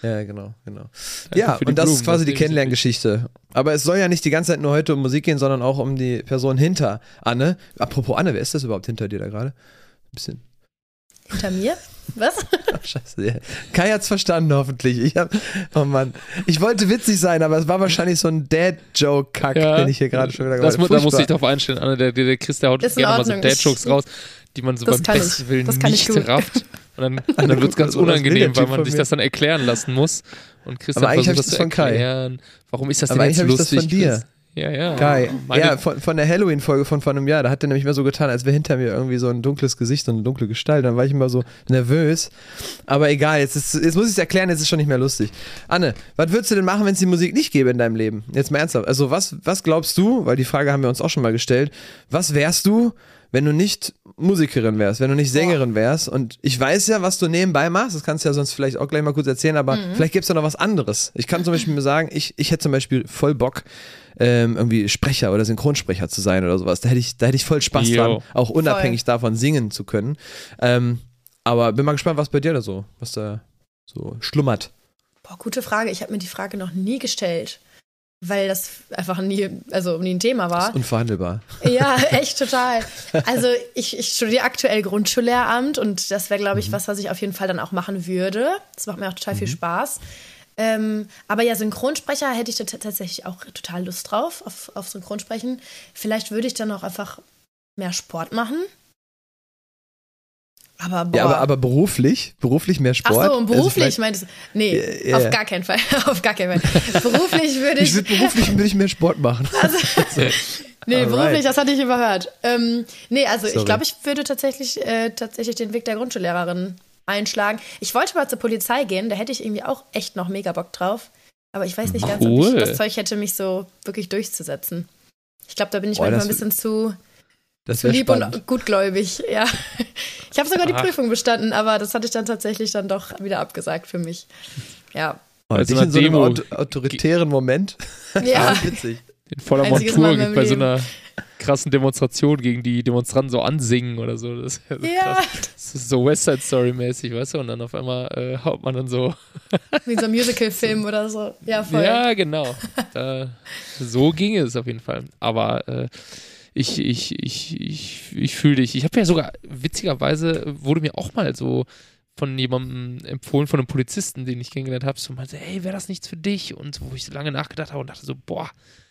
Ja, genau, genau. Danke Ja, für die und das Blumen, ist quasi das die nehme ich Kennenlerngeschichte. Aber es soll ja nicht die ganze Zeit nur heute um Musik gehen, sondern auch um die Person hinter Anne. Apropos Anne, wer ist das überhaupt hinter dir da gerade? Ein bisschen. Hinter mir? Was? Ach, scheiße. Ja. Kai hat's verstanden, hoffentlich. Ich hab, oh Mann. Ich wollte witzig sein, aber es war wahrscheinlich so ein Dad-Joke-Kack, Ja, den ich hier gerade schon wieder das, gemacht mu- habe. Da musste ich drauf einstellen, Anne. Der, der, der Chris, der haut Ist in gerne mal so Ordnung. Dad-Jokes Ich- raus, die man so Das beim kann besten ich. Willen Das kann ich nicht gut. rafft. Und dann, dann wird es ganz So, das unangenehm, negativ weil man von sich mir. das dann erklären lassen muss. Und Chris Aber dann eigentlich versucht hab das ich zu das von Kai. erklären. Warum ist das Aber denn eigentlich jetzt hab ich das lustig? von dir. Chris? Ja, ja. Geil. Meine, Ja, von, von der Halloween-Folge von vor einem Jahr, da hat er nämlich immer so getan, als wäre hinter mir irgendwie so ein dunkles Gesicht und eine dunkle Gestalt. Dann war ich immer so nervös. Aber egal, jetzt, ist, jetzt muss ich es erklären, jetzt ist es schon nicht mehr lustig. Anne, was würdest du denn machen, wenn es die Musik nicht gäbe in deinem Leben? Jetzt mal ernsthaft. Also was, was glaubst du, weil die Frage haben wir uns auch schon mal gestellt, was wärst du, wenn du nicht Musikerin wärst, wenn du nicht Sängerin wärst? Und ich weiß ja, was du nebenbei machst, das kannst du ja sonst vielleicht auch gleich mal kurz erzählen, aber Mhm. vielleicht gibt es ja noch was anderes. Ich kann zum Beispiel mir sagen, ich, ich hätte zum Beispiel voll Bock, ähm, irgendwie Sprecher oder Synchronsprecher zu sein oder sowas. Da hätte ich, da hätte ich voll Spaß Jo. dran, auch unabhängig davon singen zu können. Ähm, aber bin mal gespannt, was bei dir da so, was da so schlummert. Boah, gute Frage. Ich habe mir die Frage noch nie gestellt, weil das einfach nie, also nie ein Thema Das war. ist unverhandelbar. Ja, echt total. Also ich, ich studiere aktuell Grundschullehramt und das wäre, glaube ich, was, was ich auf jeden Fall dann auch machen würde. Das macht mir auch total viel Spaß. Ähm, aber ja, Synchronsprecher hätte ich t- tatsächlich auch total Lust drauf, auf, auf Synchronsprechen. Vielleicht würde ich dann auch einfach mehr Sport machen. Aber boah. Ja, aber, aber beruflich? Beruflich mehr Sport? Ach so, und beruflich Also meintest du? Nee, Ja, ja, auf ja. gar keinen Fall. Auf gar keinen Fall. Beruflich würde ich ich. würde beruflich würde ich mehr Sport machen. Also, nee, Alright. beruflich, das hatte ich überhört. Ähm, nee, also Sorry. ich glaube, ich würde tatsächlich, äh, tatsächlich den Weg der Grundschullehrerin einschlagen. Ich wollte mal zur Polizei gehen, da hätte ich irgendwie auch echt noch mega Bock drauf. Aber ich weiß nicht ganz, ob Cool. ich das Zeug hätte, mich so wirklich durchzusetzen. Ich glaube, da bin ich Boah, manchmal das- ein bisschen zu, Das zu wäre lieb spannend. und gutgläubig. Ja. Ich habe sogar die Ach. Prüfung bestanden, aber das hatte ich dann tatsächlich dann doch wieder abgesagt für mich. Ja. Oh, Bei dich so einer in so einem Demo. aut autoritären Moment. Ja. Das ist witzig. In voller Einziges Montur Mal in meinem bei so Leben. einer krassen Demonstration gegen die Demonstranten so ansingen oder so. Das, ist ja so Ja. krass. Das ist so West Side Story mäßig, weißt du? Und dann auf einmal äh, haut man dann so. Wie so ein Musical-Film oder so. Ja, voll. Ja, genau. Da, so ging es auf jeden Fall. Aber äh, ich, ich, ich, ich, ich fühle dich. Ich habe ja sogar, witzigerweise, wurde mir auch mal so von jemandem empfohlen, von einem Polizisten, den ich kennengelernt habe, so meinte, hey, wäre das nichts für dich? Und wo ich so lange nachgedacht habe und dachte so, boah,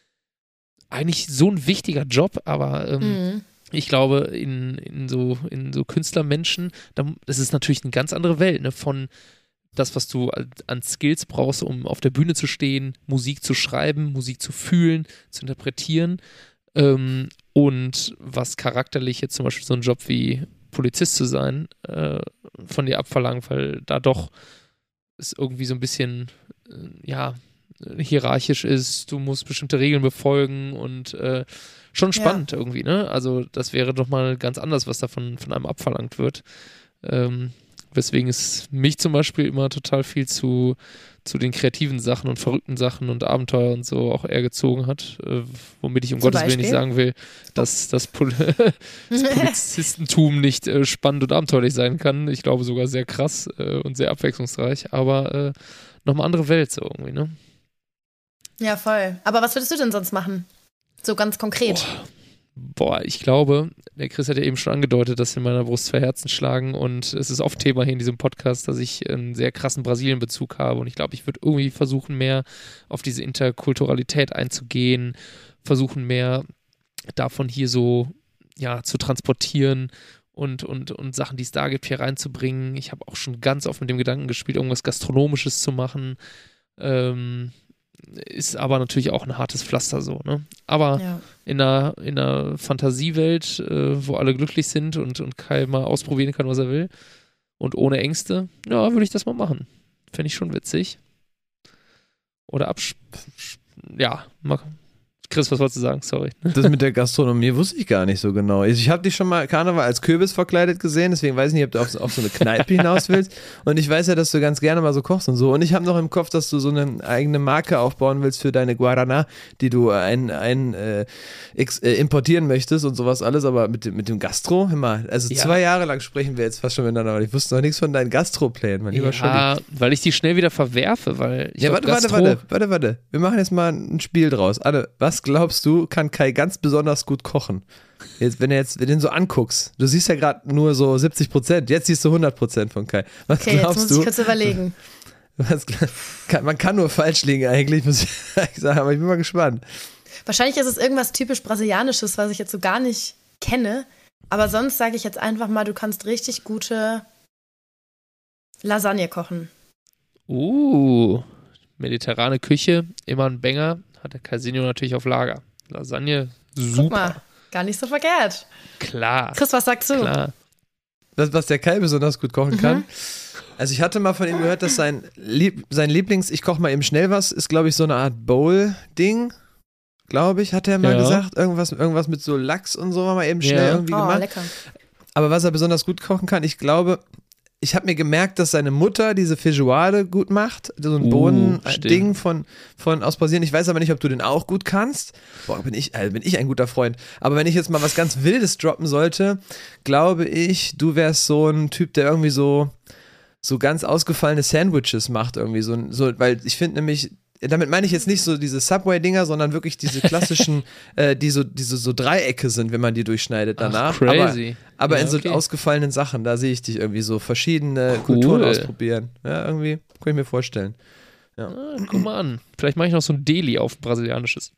eigentlich so ein wichtiger Job, aber ähm, Mhm. ich glaube, in, in, so, in so Künstlermenschen, da, das ist natürlich eine ganz andere Welt, ne? Von das, was du an- an Skills brauchst, um auf der Bühne zu stehen, Musik zu schreiben, Musik zu fühlen, zu interpretieren, ähm, und was charakterlich jetzt zum Beispiel so ein Job wie Polizist zu sein, äh, von dir abverlangt, weil da doch es irgendwie so ein bisschen, äh, ja, hierarchisch ist, du musst bestimmte Regeln befolgen und äh, schon spannend irgendwie, ne? Also das wäre doch mal ganz anders, was da von, von einem abverlangt wird. Ähm, weswegen es mich zum Beispiel immer total viel zu, zu den kreativen Sachen und verrückten Sachen und Abenteuer und so auch eher gezogen hat, äh, womit ich um Zum Gottes Willen nicht Beispiel? sagen will, dass das, Pol das Polizistentum nicht äh, spannend und abenteuerlich sein kann. Ich glaube sogar sehr krass äh, und sehr abwechslungsreich, aber äh, nochmal andere Welt so irgendwie, ne? Ja, voll. Aber was würdest du denn sonst machen? So ganz konkret. Boah, ich glaube, der Chris hat ja eben schon angedeutet, dass in meiner Brust zwei Herzen schlagen und es ist oft Thema hier in diesem Podcast, dass ich einen sehr krassen Brasilien-Bezug habe und ich glaube, ich würde irgendwie versuchen, mehr auf diese Interkulturalität einzugehen, versuchen mehr davon hier so, ja, zu transportieren und, und, und Sachen, die es da gibt, hier reinzubringen. Ich habe auch schon ganz oft mit dem Gedanken gespielt, irgendwas Gastronomisches zu machen. Ähm, ist aber natürlich auch ein hartes Pflaster so, ne? Aber Ja. in einer, in einer Fantasiewelt, äh, wo alle glücklich sind und, und Kai mal ausprobieren kann, was er will und ohne Ängste, ja, würde ich das mal machen. Fände ich schon witzig. Oder absch... Ja, mal, Chris, was wolltest du sagen? Sorry. Das mit der Gastronomie wusste ich gar nicht so genau. Ich habe dich schon mal Karneval als Kürbis verkleidet gesehen, deswegen weiß ich nicht, ob du auf, auf so eine Kneipe hinaus willst. Und ich weiß ja, dass du ganz gerne mal so kochst und so. Und ich habe noch im Kopf, dass du so eine eigene Marke aufbauen willst für deine Guarana, die du ein, ein, äh, ex, äh, importieren möchtest und sowas alles. Aber mit, dem- mit dem Gastro, immer, also Ja. zwei Jahre lang sprechen wir jetzt fast schon miteinander, aber ich wusste noch nichts von deinen Gastroplänen, mein lieber Scholli. Ja, weil ich die schnell wieder verwerfe, weil ich Ja, glaub, warte, Gastro- warte, warte, warte, warte. Wir machen jetzt mal ein Spiel draus. Anne, was glaubst du, kann Kai ganz besonders gut kochen? Jetzt, wenn du jetzt wenn du den so anguckst, du siehst ja gerade nur so siebzig Prozent, jetzt siehst du hundert Prozent von Kai. Was Okay, jetzt glaubst muss ich du? kurz überlegen. Was, kann, man kann nur falsch liegen eigentlich, muss ich ehrlich sagen, aber ich bin mal gespannt. Wahrscheinlich ist es irgendwas typisch Brasilianisches, was ich jetzt so gar nicht kenne. Aber sonst sage ich jetzt einfach mal, du kannst richtig gute Lasagne kochen. Uh, mediterrane Küche, immer ein Banger. Hat der Casino natürlich auf Lager. Lasagne, super. Guck mal, gar nicht so verkehrt. Klar, Chris, was sagst du? klar. Was, was der Kai besonders gut kochen Mhm. kann. Also ich hatte mal von ihm gehört, dass sein, Lieb, sein Lieblings, ich koche mal eben schnell was, ist glaube ich so eine Art Bowl-Ding. Glaube ich, hat er mal Ja. gesagt. Irgendwas, irgendwas mit so Lachs und so, mal eben schnell Ja. irgendwie Oh, gemacht. lecker. Aber was er besonders gut kochen kann, ich glaube, ich habe mir gemerkt, dass seine Mutter diese Feijoade gut macht. So ein Uh, Bohnen-Ding stimmt. von, von aus Brasilien. Ich weiß aber nicht, ob du den auch gut kannst. Boah, bin ich, äh, bin ich ein guter Freund. Aber wenn ich jetzt mal was ganz Wildes droppen sollte, glaube ich, du wärst so ein Typ, der irgendwie so, so ganz ausgefallene Sandwiches macht irgendwie. So, so, weil ich finde nämlich, damit meine ich jetzt nicht so diese Subway-Dinger, sondern wirklich diese klassischen, äh, die so, diese so Dreiecke sind, wenn man die durchschneidet danach. Ach, crazy. Aber, aber Ja, in so okay. ausgefallenen Sachen, da sehe ich dich irgendwie so verschiedene Cool. Kulturen ausprobieren. Ja, irgendwie, kann ich mir vorstellen. Ah, guck mal an. Vielleicht mache ich noch so ein Deli auf brasilianisches.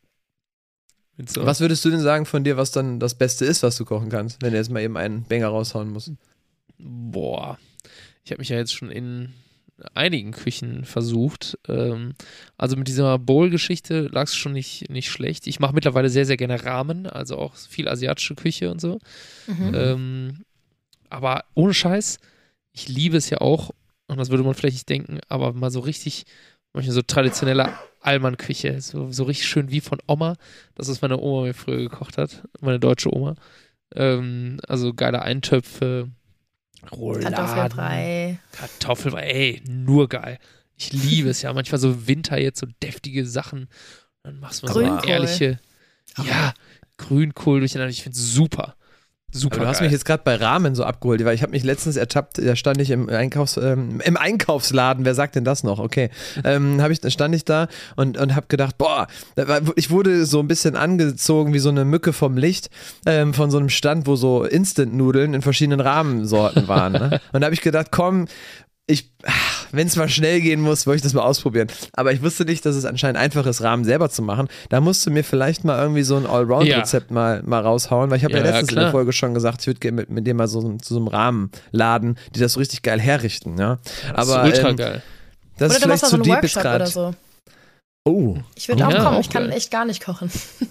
Mit so- Was würdest du denn sagen von dir, was dann das Beste ist, was du kochen kannst, wenn du jetzt mal eben einen Banger raushauen musst? Boah. Ich habe mich ja jetzt schon in einigen Küchen versucht. Ähm, also mit dieser Bowl-Geschichte lag es schon nicht, nicht schlecht. Ich mache mittlerweile sehr, sehr gerne Ramen, also auch viel asiatische Küche und so. Mhm. Ähm, aber ohne Scheiß, ich liebe es ja auch, und das würde man vielleicht nicht denken, aber mal so richtig, manchmal so traditionelle Allmann-Küche, so, so richtig schön wie von Oma, das ist meine Oma mir früher gekocht hat, meine deutsche Oma. Ähm, also geile Eintöpfe, Rouladen, Kartoffelbrei. Kartoffelbrei, ey, nur geil. Ich liebe es ja, manchmal so Winter jetzt so deftige Sachen, dann machst du mal so Grünkohl. eine ehrliche, ja, Grünkohl durcheinander, ich finde es super. Super Aber du hast geil. mich jetzt gerade bei Ramen so abgeholt, weil ich habe mich letztens ertappt, da stand ich im, Einkaufs, ähm, im Einkaufsladen, wer sagt denn das noch? Okay, ähm, hab ich, da stand ich da und, und habe gedacht, boah, da war- ich wurde so ein bisschen angezogen wie so eine Mücke vom Licht ähm, von so einem Stand, wo so Instant-Nudeln in verschiedenen Rahmensorten waren. Ne? Und da habe ich gedacht, komm, ich, wenn es mal schnell gehen muss, wollte ich das mal ausprobieren. Aber ich wusste nicht, dass es anscheinend einfach ist, Rahmen selber zu machen. Da musst du mir vielleicht mal irgendwie so ein Allround-Rezept mal, mal raushauen, weil ich habe ja, Ja, letztens in der klar. Folge schon gesagt, ich würde gerne mit, mit dem mal so zu so einem Rahmenladen, die das so richtig geil herrichten. Ja? Das Aber ist ultra ähm, geil. das Oder ist du machst vielleicht mal so zu einen deep jetzt Workshop oder gerade. so. Oh, Ich würde auch Ja, kommen, auch ich kann geil. echt gar nicht kochen.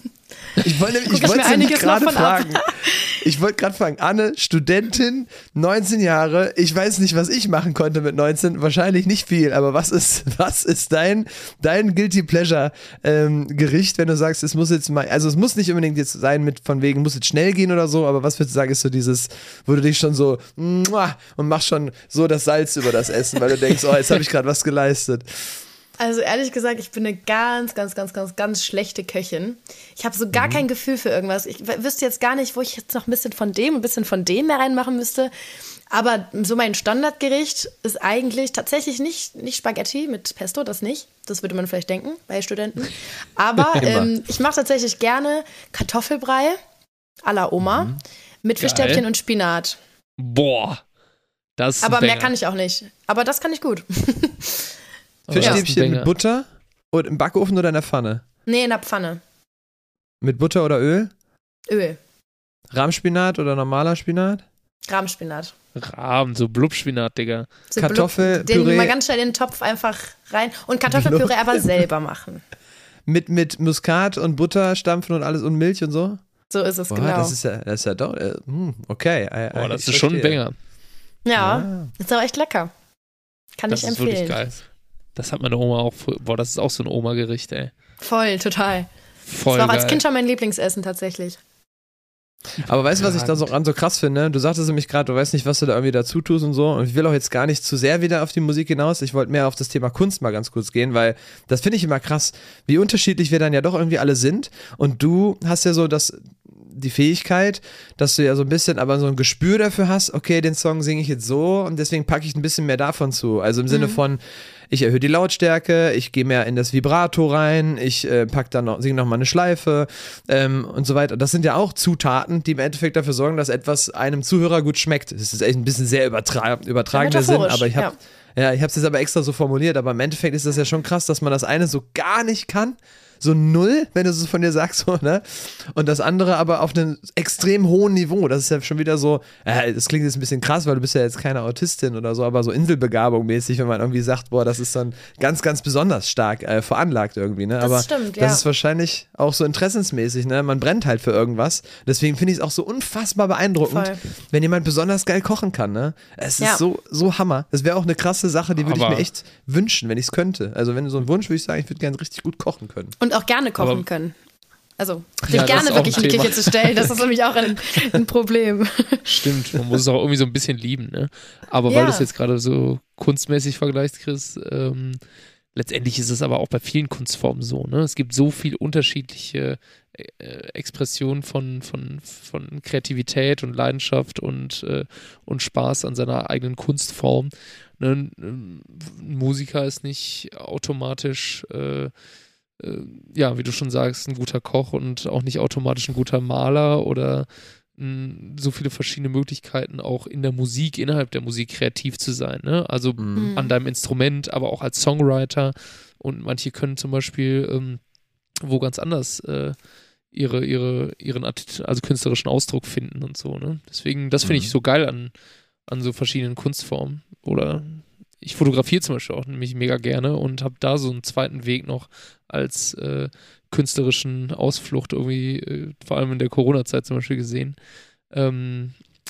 ich wollte Guck ich ich wollte mir nämlich einiges noch gerade von ab. fragen. Ich wollte gerade fragen, Anne, Studentin, neunzehn Jahre, ich weiß nicht, was ich machen konnte mit neunzehn, wahrscheinlich nicht viel, aber was ist, was ist dein, dein Guilty Pleasure ähm, Gericht, wenn du sagst, es muss jetzt mal, also es muss nicht unbedingt jetzt sein mit von wegen, muss jetzt schnell gehen oder so, aber was würdest du sagen, ist so dieses, wo du dich schon so muah, und machst schon so das Salz über das Essen, weil du denkst, oh, jetzt habe ich gerade was geleistet. Also ehrlich gesagt, ich bin eine ganz, ganz, ganz, ganz, ganz schlechte Köchin. Ich habe so gar kein Gefühl für irgendwas. Ich w- wüsste jetzt gar nicht, wo ich jetzt noch ein bisschen von dem, ein bisschen von dem mehr reinmachen müsste. Aber so mein Standardgericht ist eigentlich tatsächlich nicht, nicht Spaghetti mit Pesto, das nicht. Das würde man vielleicht denken bei Studenten. Aber Immer. ähm, ich mache tatsächlich gerne Kartoffelbrei à la Oma mit Geil. Fischstäbchen und Spinat. Boah. Das ist Aber ein mehr Banger. kann ich auch nicht. Aber das kann ich gut. Oh, das ist ein Fischstäbchen Banger. mit Butter und im Backofen oder in der Pfanne? Nee, in der Pfanne. Mit Butter oder Öl? Öl. Rahmspinat oder normaler Spinat? Rahmspinat. Rahmen, so Blubspinat, Digga. So Kartoffelpüree. blub- Den mal ganz schnell in den Topf einfach rein. Und Kartoffelpüree aber selber machen. Mit, mit Muskat und Butter stampfen und alles und Milch und so? So ist es, Boah, genau. das ist ja, das ist ja doch, äh, hm, okay. I, I, Boah, das ich ist schon ein verstehe. Banger. ja, Ja. ist auch echt lecker. Kann Das ich ist wirklich empfehlen. geil. Das hat meine Oma auch früher. Boah, das ist auch so ein Oma-Gericht, ey. Voll, total. Voll das war auch als geil. Kind schon mein Lieblingsessen tatsächlich. Aber weißt du, was ich da so ran so krass finde? Du sagtest nämlich gerade, du weißt nicht, was du da irgendwie dazu tust und so. Und ich will auch jetzt gar nicht zu sehr wieder auf die Musik hinaus. Ich wollte mehr auf das Thema Kunst mal ganz kurz gehen, weil das finde ich immer krass, wie unterschiedlich wir dann ja doch irgendwie alle sind. Und du hast ja so das, die Fähigkeit, dass du ja so ein bisschen aber so ein Gespür dafür hast, okay, den Song singe ich jetzt so und deswegen packe ich ein bisschen mehr davon zu. Also im Sinne Mhm. von, ich erhöhe die Lautstärke, ich gehe mehr in das Vibrato rein, ich äh, pack dann noch, singe noch mal eine Schleife ähm, und so weiter. Das sind ja auch Zutaten, die im Endeffekt dafür sorgen, dass etwas einem Zuhörer gut schmeckt. Das ist echt ein bisschen sehr übertra übertragener Sinn, metaphorisch, aber ich habe ja. ich habe es jetzt aber extra so formuliert, aber im Endeffekt ist das ja schon krass, dass man das eine so gar nicht kann, so null, wenn du es von dir sagst, so, ne? Und das andere aber auf einem extrem hohen Niveau. Das ist ja schon wieder so, äh, das klingt jetzt ein bisschen krass, weil du bist ja jetzt keine Autistin oder so, aber so Inselbegabung mäßig, wenn man irgendwie sagt, boah, das ist dann ganz, ganz besonders stark äh, veranlagt irgendwie, ne? Das Aber stimmt, das ja. ist wahrscheinlich auch so interessensmäßig, ne? Man brennt halt für irgendwas. Deswegen finde ich es auch so unfassbar beeindruckend, Voll. wenn jemand besonders geil kochen kann, ne? Es ist Ja. so, so Hammer. Das wäre auch eine krasse Sache, die würde ich Aber- mir echt wünschen, wenn ich es könnte. Also wenn so ein Wunsch, würde ich sagen, ich würde gerne richtig gut kochen können. Und auch gerne kochen Aber- können. Also, sich Ja, das ist gerne auch wirklich ein in die Thema. Küche zu stellen, das ist nämlich auch ein, ein Problem. Stimmt, man muss es auch irgendwie so ein bisschen lieben, ne? Aber weil Ja. du es jetzt gerade so kunstmäßig vergleichst, Chris, ähm, letztendlich ist es aber auch bei vielen Kunstformen so, ne? Es gibt so viel unterschiedliche äh, Expressionen von, von, von Kreativität und Leidenschaft und, äh, und Spaß an seiner eigenen Kunstform. Ne? Ein Musiker ist nicht automatisch äh, äh, ja, wie du schon sagst, ein guter Koch und auch nicht automatisch ein guter Maler oder mh, so viele verschiedene Möglichkeiten auch in der Musik, innerhalb der Musik kreativ zu sein, ne? Also Mhm. an deinem Instrument, aber auch als Songwriter und manche können zum Beispiel ähm, wo ganz anders äh, ihre, ihre, ihren Art, also künstlerischen Ausdruck finden und so, ne? Deswegen, das finde ich Mhm. so geil an, an so verschiedenen Kunstformen. Oder ich fotografiere zum Beispiel auch nämlich mega gerne und habe da so einen zweiten Weg noch als äh, künstlerischen Ausflucht irgendwie, äh, vor allem in der Corona-Zeit zum Beispiel gesehen. Ähm,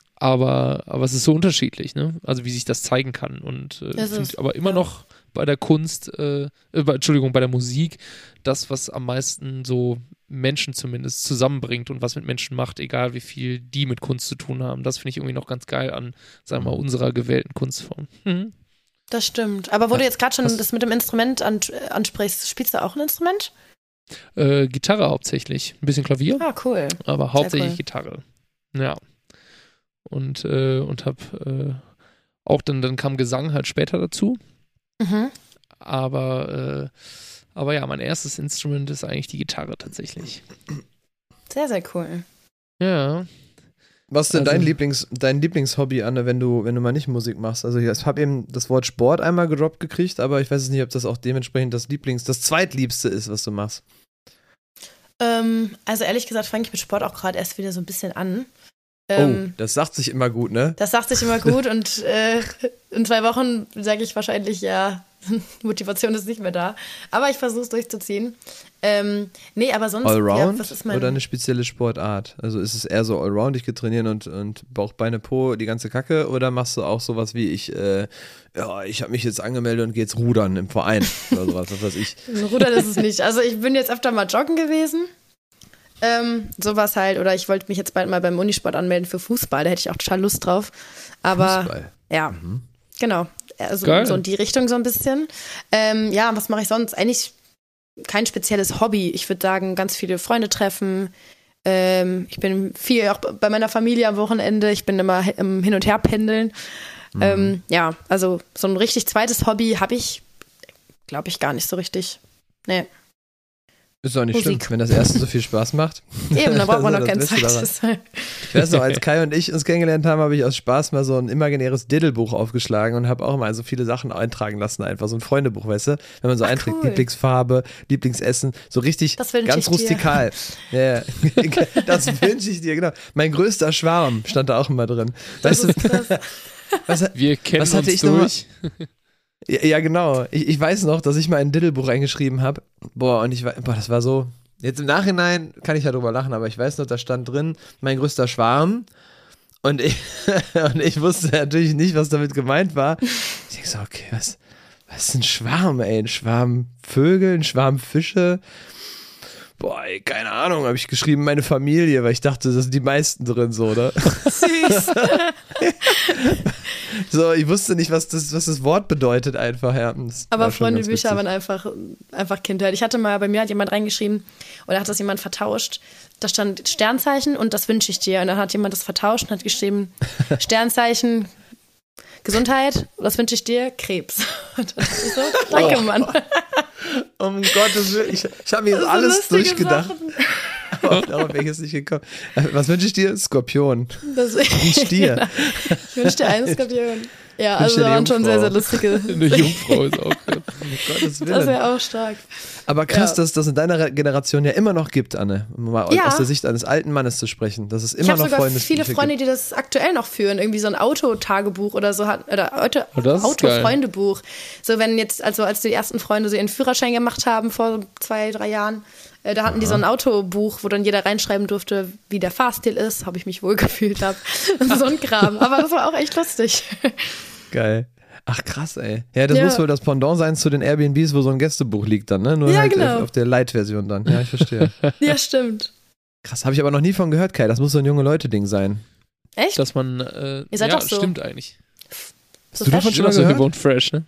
aber, aber es ist so unterschiedlich, ne? Also wie sich das zeigen kann. Und äh, Das find ist- aber immer ja. noch bei der Kunst, äh, äh, bei, Entschuldigung, bei der Musik, das, was am meisten so Menschen zumindest zusammenbringt und was mit Menschen macht, egal wie viel die mit Kunst zu tun haben. Das finde ich irgendwie noch ganz geil an, sagen wir mal, unserer gewählten Kunstform. Mhm. Das stimmt. Aber wo du jetzt gerade schon Was- das mit dem Instrument an, ansprichst, spielst du auch ein Instrument? Äh, Gitarre hauptsächlich. Ein bisschen Klavier, Ah, cool. aber hauptsächlich cool. Gitarre. Ja. Und, äh, und hab äh, auch dann, dann kam Gesang halt später dazu. Mhm. Aber, äh, aber ja, mein erstes Instrument ist eigentlich die Gitarre tatsächlich. Sehr, sehr cool. Ja. Was ist denn Also- dein, Lieblings, dein Lieblingshobby, Anne, wenn du, wenn du mal nicht Musik machst? Also ich habe eben das Wort Sport einmal gedroppt gekriegt, aber ich weiß jetzt nicht, ob das auch dementsprechend das Lieblings, das zweitliebste ist, was du machst. Ähm, also ehrlich gesagt fange ich mit Sport auch gerade erst wieder so ein bisschen an. Oh, Ähm, das sagt sich immer gut, ne? Das sagt sich immer gut und äh, in zwei Wochen sage ich wahrscheinlich, ja, Motivation ist nicht mehr da. Aber ich versuche es durchzuziehen. Ähm, nee, aber sonst, Allround ja, was ist mein... oder eine spezielle Sportart? Also ist es eher so Allround, ich gehe trainieren und, und Bauch, Beine, Po, die ganze Kacke, oder machst du auch sowas wie ich, äh, ja, ich habe mich jetzt angemeldet und gehe jetzt rudern im Verein oder sowas, was weiß ich. Rudern ist es nicht. Also ich bin jetzt öfter mal joggen gewesen. Ähm, sowas halt. Oder ich wollte mich jetzt bald mal beim Unisport anmelden für Fußball. Da hätte ich auch total Lust drauf. Aber Fußball. ja, Mhm. genau. Also Geil. so in die Richtung so ein bisschen. Ähm, ja, was mache ich sonst? Eigentlich kein spezielles Hobby. Ich würde sagen, ganz viele Freunde treffen. Ähm, ich bin viel auch bei meiner Familie am Wochenende. Ich bin immer im Hin- und Her-Pendeln. Mhm. Ähm, ja, also so ein richtig zweites Hobby habe ich, glaube ich, gar nicht so richtig. Nee. Ist doch nicht Musik. schlimm, wenn das erste so viel Spaß macht. Eben, da braucht man Das noch ist kein das Beste daran. zweites. Ich weiß noch, als Kai und ich uns kennengelernt haben, habe ich aus Spaß mal so ein imaginäres Diddle-Buch aufgeschlagen und habe auch mal so viele Sachen eintragen lassen, einfach so ein Freundebuch, weißt du? Wenn man so Ach, einträgt, cool. Lieblingsfarbe, Lieblingsessen, so richtig Das wünsch ganz ich dir. rustikal. Ja, das wünsche ich dir, genau. Mein größter Schwarm stand da auch immer drin. Das Weißt du, ist das. was, Wir kennen Was hatte uns ich noch mal- durch. ja, ja, genau. Ich, ich weiß noch, dass ich mal ein Diddle-Buch eingeschrieben habe. Boah, und ich war, boah, das war so. Jetzt im Nachhinein kann ich ja drüber lachen, aber ich weiß noch, da stand drin, mein größter Schwarm. Und ich, und ich wusste natürlich nicht, was damit gemeint war. Ich denke so, okay, was, was ist ein Schwarm, ey? Ein Schwarm Vögel, ein Schwarm Fische. boah, ey, keine Ahnung, habe ich geschrieben, meine Familie, weil ich dachte, das sind die meisten drin, so, oder? Süß. So, ich wusste nicht, was das, was das Wort bedeutet einfach, ja. Das Aber war schon ganz Freunde-Bücher witzig. waren einfach, einfach Kindheit. Ich hatte mal, bei mir hat jemand reingeschrieben, oder hat das jemand vertauscht, da stand Sternzeichen und das wünsche ich dir. Und dann hat jemand das vertauscht und hat geschrieben, Sternzeichen, Gesundheit, das wünsche ich dir, Krebs. Und dann dachte ich so, danke, Mann. Um Gottes Willen, ich, ich habe mir jetzt So alles lustige durchgedacht. Sachen. Aber darauf wäre ich jetzt nicht gekommen. Was wünsche ich dir? Skorpion. Das, Ein Stier. Genau. Ich wünsche dir einen Skorpion. Ja, Ich also wünsche da dir waren schon Jungfrau. sehr, sehr lustige. Eine Jungfrau ist auch gut. Um Gottes Das Willen. wäre auch stark. Aber krass, Ja. dass das in deiner Generation ja immer noch gibt, Anne. Um mal Ja. aus der Sicht eines alten Mannes zu sprechen. Dass es Ich immer habe noch sogar Freundesbücher viele Freunde, gibt. die das aktuell noch führen. Irgendwie so ein Autotagebuch oder so hat. Oder Auto, Oh, das ist Autofreundebuch. So, wenn jetzt, also als die ersten Freunde so ihren Führerschein gemacht haben vor zwei, drei Jahren, äh, da hatten die so ein Autobuch, wo dann jeder reinschreiben durfte, wie der Fahrstil ist, ob ich mich wohlgefühlt habe. So ein Kram. Aber das war auch echt lustig. Geil. Ach krass, ey. Ja, das Ja. muss wohl das Pendant sein zu den Airbnbs, wo so ein Gästebuch liegt dann, ne? Nur Ja, halt genau. auf, auf der Light-Version dann. Ja, ich verstehe. Ja, stimmt. Krass, habe ich aber noch nie von gehört, Kai. Das muss so ein junge Leute-Ding sein. Echt? Dass man, äh, Ihr seid ja, doch so. stimmt eigentlich. So du davon fest? schon mal so gehört? gewohnt fresh, ne?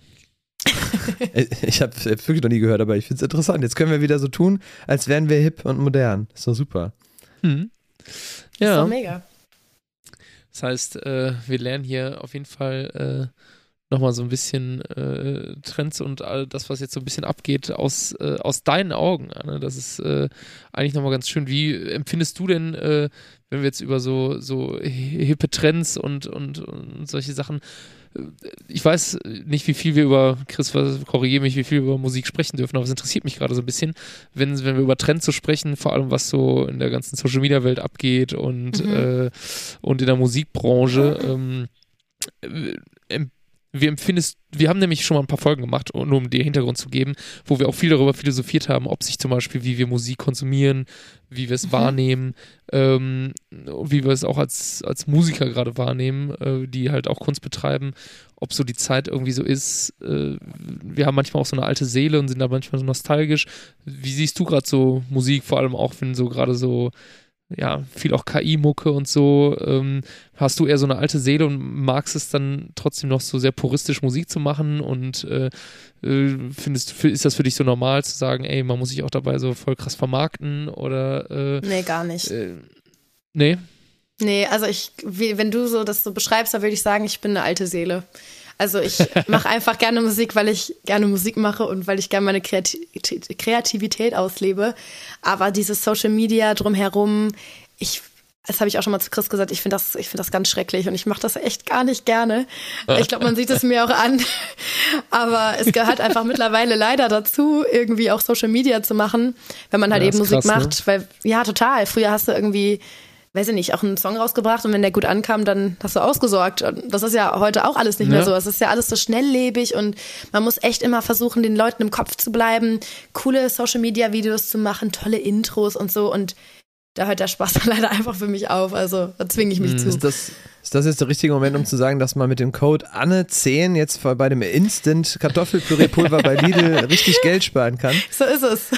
Äh, Ich habe wirklich noch nie gehört, aber ich finde es interessant. Jetzt können wir wieder so tun, als wären wir hip und modern. Ist doch super. Hm. Ist Ja. doch mega. Das heißt, äh, wir lernen hier auf jeden Fall äh, nochmal so ein bisschen äh, Trends und all das, was jetzt so ein bisschen abgeht, aus, äh, aus deinen Augen. Anne. Das ist äh, eigentlich nochmal ganz schön. Wie empfindest du denn, äh, wenn wir jetzt über so, so hippe Trends und, und, und solche Sachen, äh, ich weiß nicht, wie viel wir über, Chris, korrigiere mich, wie viel wir über Musik sprechen dürfen, aber es interessiert mich gerade so ein bisschen, wenn, wenn wir über Trends so sprechen, vor allem was so in der ganzen Social-Media-Welt abgeht und, Mhm. äh, und in der Musikbranche. Ähm, äh, Wie empfindest, wir haben nämlich schon mal ein paar Folgen gemacht, nur um dir Hintergrund zu geben, wo wir auch viel darüber philosophiert haben, ob sich zum Beispiel, wie wir Musik konsumieren, wie wir es Mhm. wahrnehmen, ähm, wie wir es auch als, als Musiker gerade wahrnehmen, äh, die halt auch Kunst betreiben, ob so die Zeit irgendwie so ist. Äh, wir haben manchmal auch so eine alte Seele und sind da manchmal so nostalgisch. Wie siehst du gerade so Musik, vor allem auch, wenn so gerade so ja, viel auch K I-Mucke und so. Ähm, hast du eher so eine alte Seele und magst es dann trotzdem noch so sehr puristisch Musik zu machen und äh, äh, findest, ist das für dich so normal zu sagen, ey, man muss sich auch dabei so voll krass vermarkten oder äh, Nee, gar nicht. äh, nee? Nee, also ich, wie, wenn du so das so beschreibst, dann würde ich sagen, ich bin eine alte Seele. Also ich mache einfach gerne Musik, weil ich gerne Musik mache und weil ich gerne meine Kreati- Kreativität auslebe. Aber dieses Social Media drumherum, ich, das habe ich auch schon mal zu Chris gesagt, ich finde das, ich finde das ganz schrecklich und ich mache das echt gar nicht gerne. Ich glaube, man sieht es mir auch an. Aber es gehört einfach mittlerweile leider dazu, irgendwie auch Social Media zu machen, wenn man halt Ja, eben ist Musik krass, ne? macht. Weil, ja, total. Früher hast du irgendwie, weiß ich nicht, auch einen Song rausgebracht und wenn der gut ankam, dann hast du ausgesorgt. Und das ist ja heute auch alles nicht mehr Ja. so. Es ist ja alles so schnelllebig und man muss echt immer versuchen, den Leuten im Kopf zu bleiben, coole Social-Media-Videos zu machen, tolle Intros und so. Und da hört der Spaß dann leider einfach für mich auf. Also da zwinge ich mich Mhm. zu. Ist das, ist das jetzt der richtige Moment, um zu sagen, dass man mit dem Code Anne zehn jetzt bei dem Instant Kartoffelpüree-Pulver bei Lidl richtig Geld sparen kann? So ist es.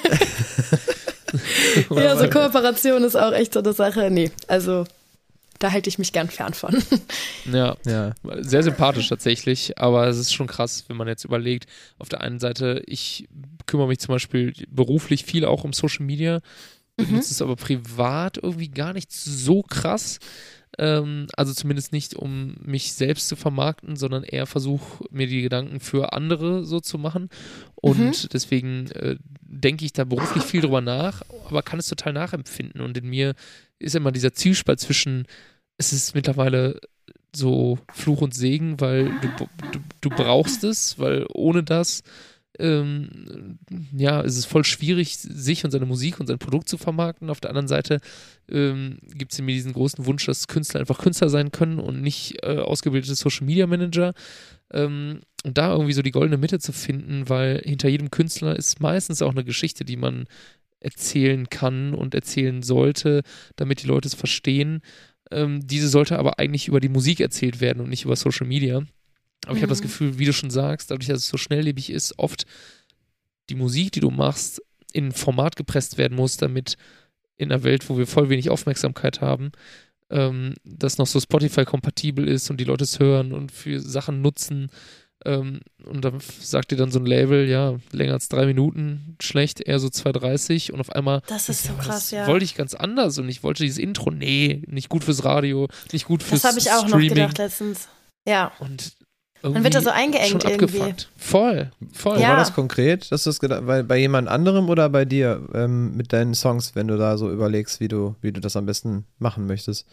Ja, so Kooperation ist auch echt so eine Sache. Nee, also da halte ich mich gern fern von. Ja. Ja. Sehr sympathisch tatsächlich, aber es ist schon krass, wenn man jetzt überlegt, auf der einen Seite, ich kümmere mich zum Beispiel beruflich viel auch um Social Media, benutze es aber privat irgendwie gar nicht so krass. Ähm, also zumindest nicht, um mich selbst zu vermarkten, sondern eher versuche, mir die Gedanken für andere so zu machen. Und Mhm. deswegen äh, denke ich da beruflich viel drüber nach, aber kann es total nachempfinden. Und in mir ist immer dieser Zwiespalt zwischen, es ist mittlerweile so Fluch und Segen, weil du, du, du brauchst es, weil ohne das ähm, ja, es ist voll schwierig, sich und seine Musik und sein Produkt zu vermarkten. Auf der anderen Seite ähm, gibt es in mir diesen großen Wunsch, dass Künstler einfach Künstler sein können und nicht äh, ausgebildete Social Media Manager. Ähm, und da irgendwie so die goldene Mitte zu finden, weil hinter jedem Künstler ist meistens auch eine Geschichte, die man erzählen kann und erzählen sollte, damit die Leute es verstehen. Ähm, diese sollte aber eigentlich über die Musik erzählt werden und nicht über Social Media. Aber ich habe das Gefühl, wie du schon sagst, dadurch, dass es so schnelllebig ist, oft die Musik, die du machst, in ein Format gepresst werden muss, damit in einer Welt, wo wir voll wenig Aufmerksamkeit haben, ähm, das noch so Spotify-kompatibel ist und die Leute es hören und für Sachen nutzen. Ähm, und dann sagt dir dann so ein Label, ja, länger als drei Minuten, schlecht, eher so zwei dreißig und auf einmal, Das ist so ja, krass, das ja. wollte ich ganz anders und ich wollte dieses Intro, nee, nicht gut fürs Radio, nicht gut fürs Das habe ich auch Streaming. noch gedacht letztens. Ja. Und Man wird da so schon eingeengt irgendwie. abgefuckt. Voll, voll. Wo Ja. war das konkret? Dass du das gedacht, bei, bei jemand anderem oder bei dir ähm, mit deinen Songs, wenn du da so überlegst, wie du, wie du das am besten machen möchtest?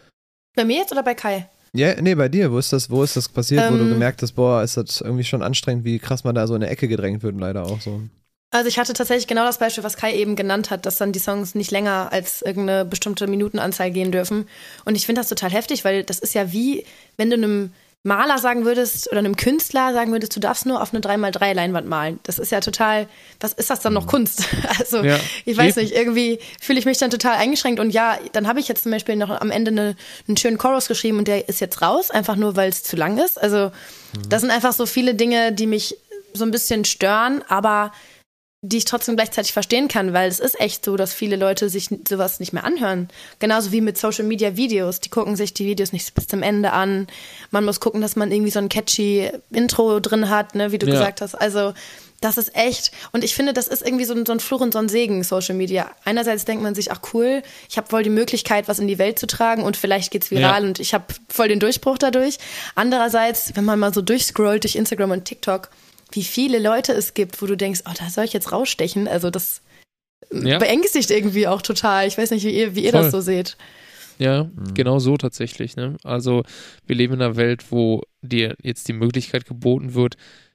Bei mir jetzt oder bei Kai? Ja, nee, bei dir. Wo ist das, wo ist das passiert, wo du Ähm. gemerkt hast, boah, ist das irgendwie schon anstrengend, wie krass man da so in eine Ecke gedrängt wird, leider auch so. Also ich hatte tatsächlich genau das Beispiel, was Kai eben genannt hat, dass dann die Songs nicht länger als irgendeine bestimmte Minutenanzahl gehen dürfen. Und ich finde das total heftig, weil das ist ja wie, wenn du einem Maler sagen würdest oder einem Künstler sagen würdest, du darfst nur auf eine drei mal drei Leinwand malen. Das ist ja total, was ist das dann noch Kunst? Also Ja, ich weiß eben. nicht, irgendwie fühle ich mich dann total eingeschränkt und ja, dann habe ich jetzt zum Beispiel noch am Ende eine, einen schönen Chorus geschrieben und der ist jetzt raus, einfach nur, weil es zu lang ist. Also das sind einfach so viele Dinge, die mich so ein bisschen stören, aber die ich trotzdem gleichzeitig verstehen kann, weil es ist echt so, dass viele Leute sich sowas nicht mehr anhören. Genauso wie mit Social Media Videos. Die gucken sich die Videos nicht bis zum Ende an. Man muss gucken, dass man irgendwie so ein catchy Intro drin hat, ne, wie du Ja. gesagt hast. Also das ist echt, und ich finde, das ist irgendwie so ein, so ein Fluch und so ein Segen, Social Media. Einerseits denkt man sich, ach cool, ich habe voll die Möglichkeit, was in die Welt zu tragen und vielleicht geht's viral Ja. und ich habe voll den Durchbruch dadurch. Andererseits, wenn man mal so durchscrollt durch Instagram und TikTok, wie viele Leute es gibt, wo du denkst, oh, da soll ich jetzt rausstechen. Also das Ja. beängstigt irgendwie auch total. Ich weiß nicht, wie ihr, wie ihr Voll. das so seht. Ja, Mhm. genau so tatsächlich. Ne? Also wir leben in einer Welt, wo dir jetzt die Möglichkeit geboten wird,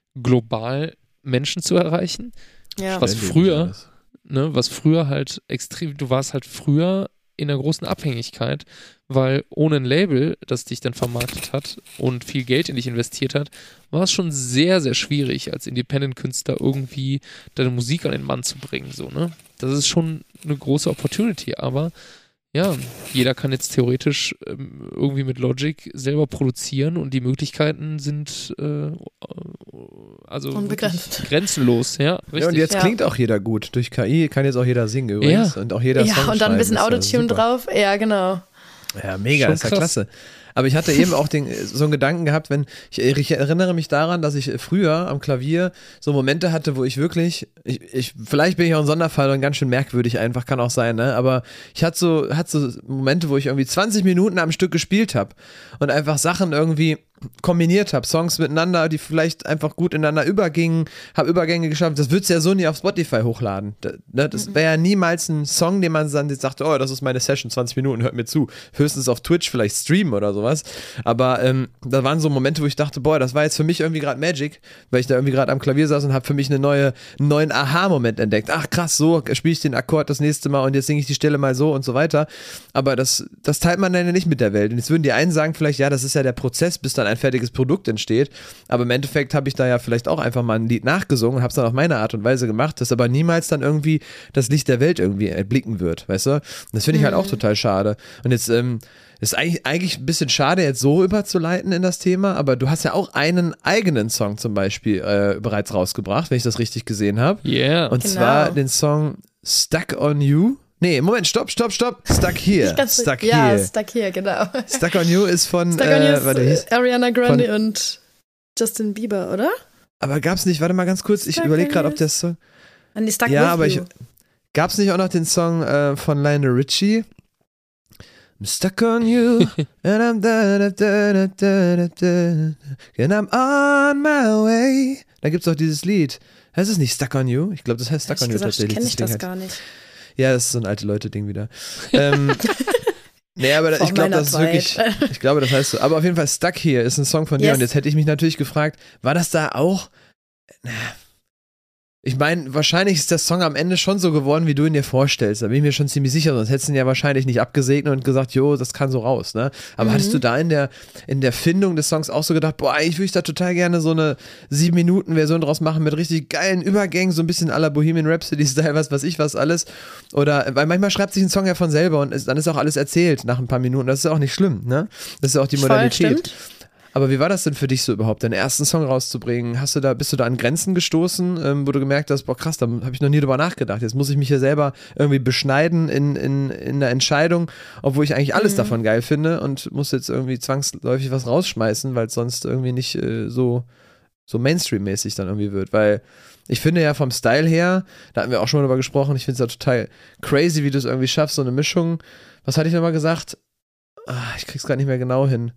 global Menschen zu erreichen. Ja. Was Ständig früher- alles. Ne? Was früher halt extrem, du warst halt früher in einer großen Abhängigkeit, weil ohne ein Label, das dich dann vermarktet hat und viel Geld in dich investiert hat, war es schon sehr, sehr schwierig, als Independent-Künstler irgendwie deine Musik an den Mann zu bringen. So, ne? Das ist schon eine große Opportunity, aber ja, jeder kann jetzt theoretisch ähm, irgendwie mit Logic selber produzieren und die Möglichkeiten sind äh, also Unbegrenzt. wirklich grenzenlos, ja, richtig. Ja, und jetzt Ja. klingt auch jeder gut. Durch K I kann jetzt auch jeder singen übrigens. Ja. Und auch jeder Song Ja, und dann ein bisschen schreiben. Ist ja Autotune super. drauf. Ja, genau. Ja, mega, Schon ist ja krass. klasse. Aber ich hatte eben auch den, so einen Gedanken gehabt, wenn, ich, ich erinnere mich daran, dass ich früher am Klavier so Momente hatte, wo ich wirklich, ich, ich, vielleicht bin ich auch ein Sonderfall und ganz schön merkwürdig einfach, kann auch sein, ne? Aber ich hatte so, hatte so Momente, wo ich irgendwie zwanzig Minuten am Stück gespielt habe und einfach Sachen irgendwie kombiniert habe, Songs miteinander, die vielleicht einfach gut ineinander übergingen, habe Übergänge geschafft. Das würdest du ja so nie auf Spotify hochladen. Da, ne? Das wäre ja niemals ein Song, den man dann sagt, oh, das ist meine Session, zwanzig Minuten, hört mir zu. Höchstens auf Twitch vielleicht streamen oder sowas. Aber ähm, da waren so Momente, wo ich dachte, boah, das war jetzt für mich irgendwie gerade Magic, weil ich da irgendwie gerade am Klavier saß und habe für mich eine neue, einen neuen Aha-Moment entdeckt. Ach krass, so spiele ich den Akkord das nächste Mal und jetzt singe ich die Stelle mal so und so weiter. Aber das, das teilt man dann ja nicht mit der Welt. Und jetzt würden die einen sagen vielleicht, ja, das ist ja der Prozess, bis dann ein fertiges Produkt entsteht. Aber im Endeffekt habe ich da ja vielleicht auch einfach mal ein Lied nachgesungen und habe es dann auf meine Art und Weise gemacht, das aber niemals dann irgendwie das Licht der Welt irgendwie erblicken wird, weißt du? Und das finde ich halt auch total schade. Und jetzt ähm, ist eigentlich, eigentlich ein bisschen schade, jetzt so überzuleiten in das Thema, aber du hast ja auch einen eigenen Song zum Beispiel äh, bereits rausgebracht, wenn ich das richtig gesehen habe. Yeah. Und Genau. zwar den Song Stuck on You. Nee, Moment, stopp, stopp, stopp. Stuck Here. Nicht ganz so- Stuck ja, Here. Stuck Here, genau. Stuck on You ist von, Stuck on You äh, ist warte, hieß, äh, Ariana Grande und Justin Bieber, oder? aber gab's nicht, warte mal ganz kurz, ich Stuck überlege on gerade, You. ob der Song, Und die Stuck ja, With aber You. ich, gab's nicht auch noch den Song äh, von Lionel Richie? I'm stuck on you, and I'm da da da da da da da, and I'm on my way. Da gibt's auch dieses Lied. Heißt es nicht Stuck on You? Ich glaube, das heißt Stuck Ehrlich on You gesagt, tatsächlich. kenne ich Ding das heißt- gar nicht. Ja, das ist so ein alte Leute-Ding wieder. ähm, nee, aber da, Vor ich glaube, meiner das ist wirklich, Zeit. ich glaube, das heißt so. Aber auf jeden Fall Stuck Here ist ein Song von dir Yes. und jetzt hätte ich mich natürlich gefragt, war das da auch, na, ich meine, wahrscheinlich ist der Song am Ende schon so geworden, wie du ihn dir vorstellst. Da bin ich mir schon ziemlich sicher, sonst hättest du ihn ja wahrscheinlich nicht abgesegnet und gesagt, jo, das kann so raus, ne? Aber Mhm. hattest du da in der, in der Findung des Songs auch so gedacht, boah, eigentlich würde ich da total gerne so eine sieben Minuten Version draus machen mit richtig geilen Übergängen, so ein bisschen à la Bohemian Rhapsody-Style, was weiß ich was alles. Oder, weil manchmal schreibt sich ein Song ja von selber und ist, dann ist auch alles erzählt nach ein paar Minuten. Das ist ja auch nicht schlimm, ne? Das ist ja auch die Voll, Modalität. stimmt. Aber wie war das denn für dich so überhaupt, deinen ersten Song rauszubringen? Hast du da, bist du da an Grenzen gestoßen, ähm, wo du gemerkt hast, boah krass, da habe ich noch nie drüber nachgedacht. Jetzt muss ich mich hier selber irgendwie beschneiden in, in, in der Entscheidung, obwohl ich eigentlich alles mhm. davon geil finde und muss jetzt irgendwie zwangsläufig was rausschmeißen, weil es sonst irgendwie nicht äh, so, so Mainstream-mäßig dann irgendwie wird. Weil ich finde ja vom Style her, da hatten wir auch schon mal drüber gesprochen, ich finde es ja total crazy, wie du es irgendwie schaffst, so eine Mischung. Was hatte ich nochmal gesagt? Ah, ich krieg's gerade nicht mehr genau hin.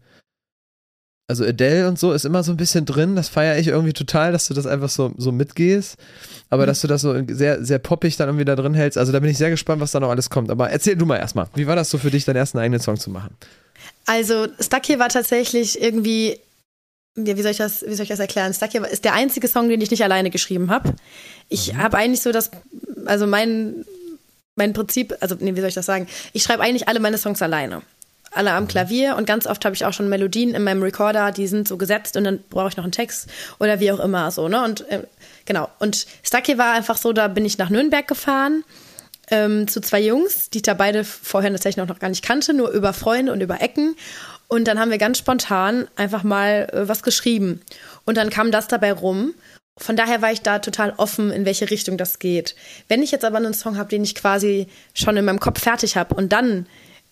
Also Adele und so ist immer so ein bisschen drin, das feiere ich irgendwie total, dass du das einfach so, so mitgehst, aber mhm. dass du das so sehr, sehr poppig dann irgendwie da drin hältst, also da bin ich sehr gespannt, was da noch alles kommt, aber erzähl du mal erstmal, wie war das so für dich, deinen ersten eigenen Song zu machen? Also Stuck Here war tatsächlich irgendwie, ja, wie soll ich das, wie soll ich das erklären, Stuck Here ist der einzige Song, den ich nicht alleine geschrieben habe. Ich mhm. habe eigentlich so das, also mein, mein Prinzip, also nee, wie soll ich das sagen, ich schreibe eigentlich alle meine Songs alleine. Alle am Klavier und ganz oft habe ich auch schon Melodien in meinem Recorder, die sind so gesetzt und dann brauche ich noch einen Text oder wie auch immer so, ne? Und äh, genau. Und Stuck Here war einfach so, da bin ich nach Nürnberg gefahren ähm, zu zwei Jungs, die ich da beide vorher tatsächlich noch gar nicht kannte, nur über Freunde und über Ecken. Und dann haben wir ganz spontan einfach mal äh, was geschrieben. Und dann kam das dabei rum. Von daher war ich da total offen, in welche Richtung das geht. Wenn ich jetzt aber einen Song habe, den ich quasi schon in meinem Kopf fertig habe und dann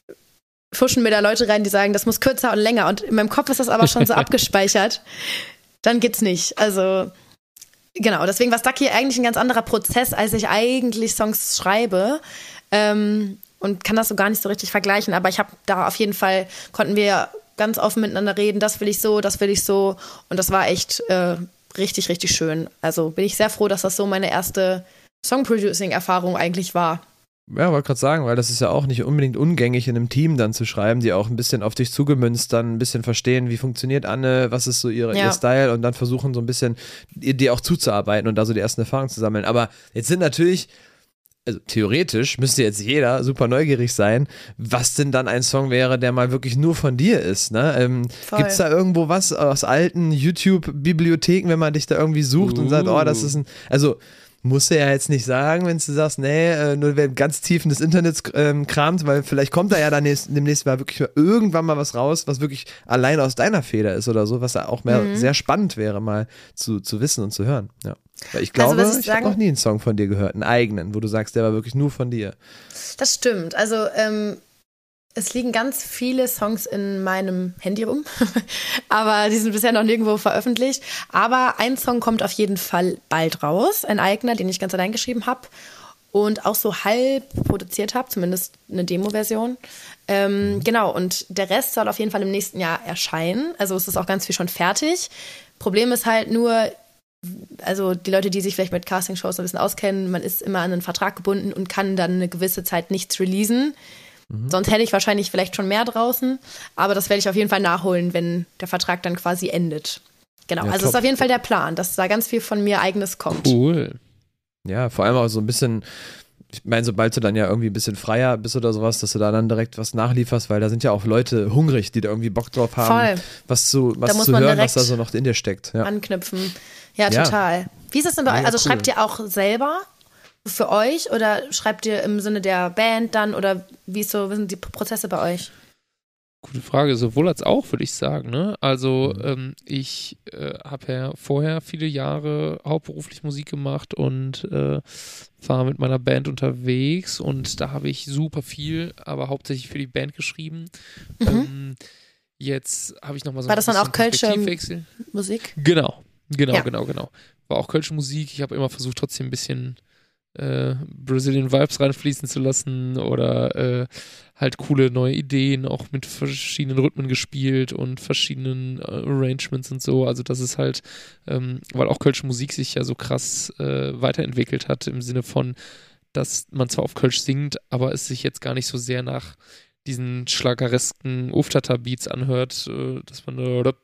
fuschen mir da Leute rein, die sagen, das muss kürzer und länger. Und in meinem Kopf ist das aber schon so abgespeichert. Dann geht's nicht. Also, genau. Deswegen war Stuck Here eigentlich ein ganz anderer Prozess, als ich eigentlich Songs schreibe. Ähm, und kann das so gar nicht so richtig vergleichen. Aber ich habe da auf jeden Fall, konnten wir ganz offen miteinander reden. Das will ich so, das will ich so. Und das war echt äh, richtig, richtig schön. Also bin ich sehr froh, dass das so meine erste Song-Producing-Erfahrung eigentlich war. Ja, wollte gerade sagen, weil das ist ja auch nicht unbedingt ungängig in einem Team dann zu schreiben, die auch ein bisschen auf dich zugemünzt dann ein bisschen verstehen, wie funktioniert Anne, was ist so ihre, ja. ihr Style und dann versuchen so ein bisschen dir auch zuzuarbeiten und da so die ersten Erfahrungen zu sammeln. Aber jetzt sind natürlich, also theoretisch müsste jetzt jeder super neugierig sein, was denn dann ein Song wäre, der mal wirklich nur von dir ist. Ne? Ähm, Gibt es da irgendwo was aus alten YouTube-Bibliotheken, wenn man dich da irgendwie sucht uh. und sagt, oh, das ist ein, also musst du ja jetzt nicht sagen, wenn du sagst, nee, äh, nur wer ganz tief in des Internets ähm, kramt, weil vielleicht kommt da ja dann nächst, demnächst mal wirklich mal irgendwann mal was raus, was wirklich allein aus deiner Feder ist oder so, was ja auch mehr mhm. sehr spannend wäre, mal zu, zu wissen und zu hören. Ja. Weil ich glaube, also, ich, ich habe noch nie einen Song von dir gehört, einen eigenen, wo du sagst, der war wirklich nur von dir. Das stimmt. Also ähm, es liegen ganz viele Songs in meinem Handy rum, aber die sind bisher noch nirgendwo veröffentlicht. Aber ein Song kommt auf jeden Fall bald raus, ein eigener, den ich ganz allein geschrieben habe und auch so halb produziert habe, zumindest eine Demo-Version. Ähm, mhm. Genau, und der Rest soll auf jeden Fall im nächsten Jahr erscheinen. Also es ist auch ganz viel schon fertig. Problem ist halt nur, also die Leute, die sich vielleicht mit Castingshows ein bisschen auskennen, man ist immer an einen Vertrag gebunden und kann dann eine gewisse Zeit nichts releasen. Mhm. Sonst hätte ich wahrscheinlich vielleicht schon mehr draußen, aber das werde ich auf jeden Fall nachholen, wenn der Vertrag dann quasi endet. Genau, ja, also das ist auf jeden Fall der Plan, dass da ganz viel von mir Eigenes kommt. Cool. Ja, vor allem auch so ein bisschen, ich meine, sobald du dann ja irgendwie ein bisschen freier bist oder sowas, dass du da dann direkt was nachlieferst, weil da sind ja auch Leute hungrig, die da irgendwie Bock drauf haben, Voll. was zu, was zu hören, was da so noch in dir steckt. Ja. Anknüpfen. Ja, total. Ja. Wie ist das denn bei euch? Also cool. Schreibt ihr auch selber für euch oder schreibt ihr im Sinne der Band dann oder wie, ist so, wie sind die Prozesse bei euch? Gute Frage, sowohl als auch, würde ich sagen. Ne? Also ähm, ich äh, habe ja vorher viele Jahre hauptberuflich Musik gemacht und äh, war mit meiner Band unterwegs und da habe ich super viel, aber hauptsächlich für die Band geschrieben. Mhm. Ähm, jetzt habe ich nochmal so war das ein dann auch Kölsche Musik? Genau, genau, ja. genau, genau. War auch Kölsche Musik. Ich habe immer versucht, trotzdem ein bisschen Äh, Brazilian Vibes reinfließen zu lassen oder äh, halt coole neue Ideen, auch mit verschiedenen Rhythmen gespielt und verschiedenen äh, Arrangements und so. Also das ist halt, ähm, weil auch Kölsche Musik sich ja so krass äh, weiterentwickelt hat im Sinne von, dass man zwar auf Kölsch singt, aber es sich jetzt gar nicht so sehr nach diesen schlageresken Uftata-Beats anhört, äh, dass man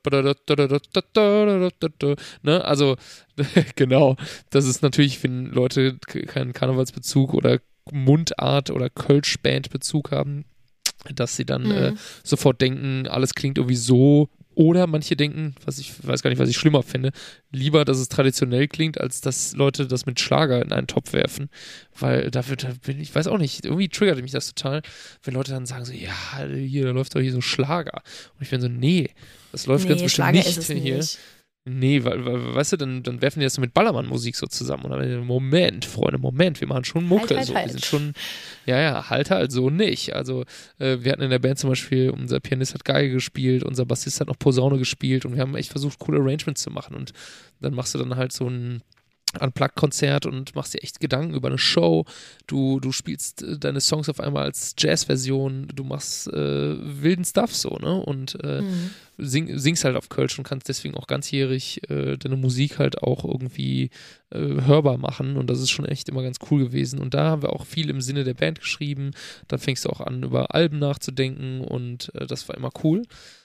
ne, also genau, das ist natürlich, wenn Leute keinen Karnevalsbezug oder Mundart oder Kölsch-Band-Bezug haben, dass sie dann mhm. äh, sofort denken, alles klingt irgendwie so Oder manche denken, was ich weiß gar nicht, was ich schlimmer finde, lieber, dass es traditionell klingt, als dass Leute das mit Schlager in einen Topf werfen. Weil dafür, da bin ich, weiß auch nicht, irgendwie triggert mich das total, wenn Leute dann sagen so, ja, hier, da läuft doch hier so Schlager. Und ich bin so, nee, das läuft Nee, ganz bestimmt Schlager nicht ist es hier. nicht. Nee, weil, weil, weißt du, dann, dann werfen die das so mit Ballermann-Musik so zusammen. Und dann, bin ich, Moment, Freunde, Moment, wir machen schon Mucke. Halt, halt, so. halt. Wir sind schon, ja, ja, halt halt, so nicht. Also, äh, wir hatten in der Band zum Beispiel, unser Pianist hat Geige gespielt, unser Bassist hat noch Posaune gespielt und wir haben echt versucht, coole Arrangements zu machen. Und dann machst du dann halt so ein Unplugged-Konzert und machst dir echt Gedanken über eine Show. Du, du spielst äh, deine Songs auf einmal als Jazz-Version, du machst äh, wilden Stuff so, ne? Und äh, Mhm. sing, singst halt auf Kölsch und kannst deswegen auch ganzjährig äh, deine Musik halt auch irgendwie äh, hörbar machen. Und das ist schon echt immer ganz cool gewesen. Und da haben wir auch viel im Sinne der Band geschrieben. Dann fängst du auch an, über Alben nachzudenken und äh, das war immer cool.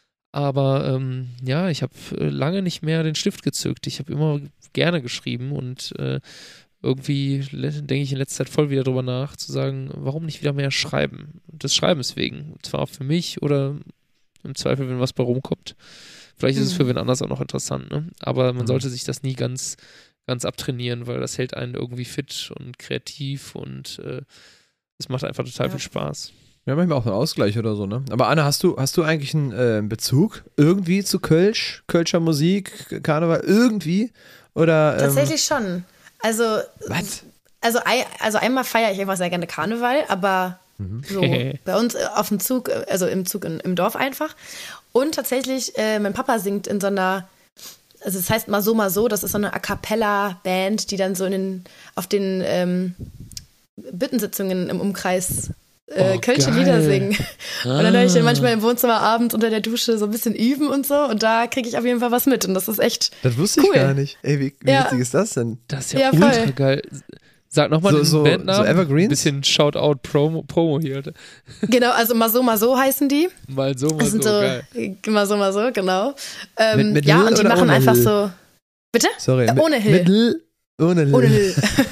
Aber ähm, ja, ich habe äh, lange nicht mehr den Stift gezückt. Ich habe immer gerne geschrieben und äh, irgendwie le- denke ich in letzter Zeit voll wieder drüber nach, zu sagen, warum nicht wieder mehr schreiben? Des Schreibens wegen. Und zwar auch für mich oder im Zweifel, wenn was bei rumkommt. Vielleicht ist es Mhm. für wen anders auch noch interessant, ne? Aber man Mhm. sollte sich das nie ganz, ganz abtrainieren, weil das hält einen irgendwie fit und kreativ und äh, es macht einfach total Ja. viel Spaß. Ja, manchmal auch ein Ausgleich oder so, ne? Aber Anna, hast du, hast du eigentlich einen äh, Bezug irgendwie zu Kölsch, Kölscher Musik, Karneval, irgendwie? Oder, ähm, Tatsächlich schon. Also, Was? also, ei- also einmal feiere ich einfach sehr gerne Karneval, aber Mhm. so bei uns äh, auf dem Zug, äh, also im Zug in, im Dorf einfach. Und tatsächlich, äh, mein Papa singt in so einer, also es heißt mal so, mal so, das ist so eine A Cappella-Band, die dann so in den, auf den ähm, Bittensitzungen im Umkreis äh, Oh, Kölsche geil. Lieder singen. Und dann höre ich Ah. dann manchmal im Wohnzimmer abends unter der Dusche so ein bisschen üben und so. Und da kriege ich auf jeden Fall was mit. Und das ist echt, Das wusste ich Cool. gar nicht. Ey, wie, wie Ja. witzig ist das denn? Das ist ja, Ja, voll. ultra geil. Sag nochmal So- den so- Bandnamen. so Evergreens? Ein bisschen Shoutout-Promo Promo hier. Alter. genau, also mal so, mal so heißen die. Mal so, mal Das so. sind so, Geil. mal so, mal so, genau. Ähm, Mit- mit ja, L und die oder machen ohne einfach L? so. Bitte? Sorry. Ja, mit- ohne Hill. Mit L, ohne L. Ohne Hill.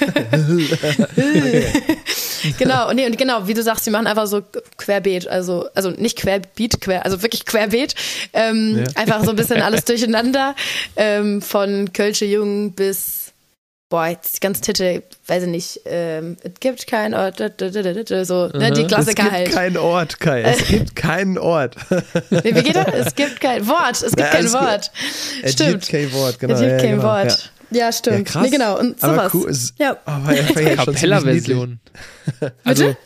genau, und nee, und genau, wie du sagst, die machen einfach so querbeet, also, also nicht querbeet, quer, also wirklich querbeet. Ähm, Ja. Einfach so ein bisschen alles durcheinander. Ähm, von Kölsche Jung bis, boah, jetzt die ganzen Titel, weiß ich nicht, ähm, es gibt kein Ort, da, da, da, da, da, so, ne, die Mhm. Es Klassiker gibt halt. keinen Ort, Kai. Es gibt keinen Ort. Nee, wie geht das? Es gibt kein Wort, es gibt Ja, kein alles gut. Wort. Es Stimmt. gibt kein Wort, genau. Es gibt ja, kein genau, Wort. Ja, Ja, stimmt. ja krass. Nee, genau, und sowas. Aber cool. Ist, Ja. oh, war ja, war ja schon ziemlich niedlich. A-Cappella-Version. Also,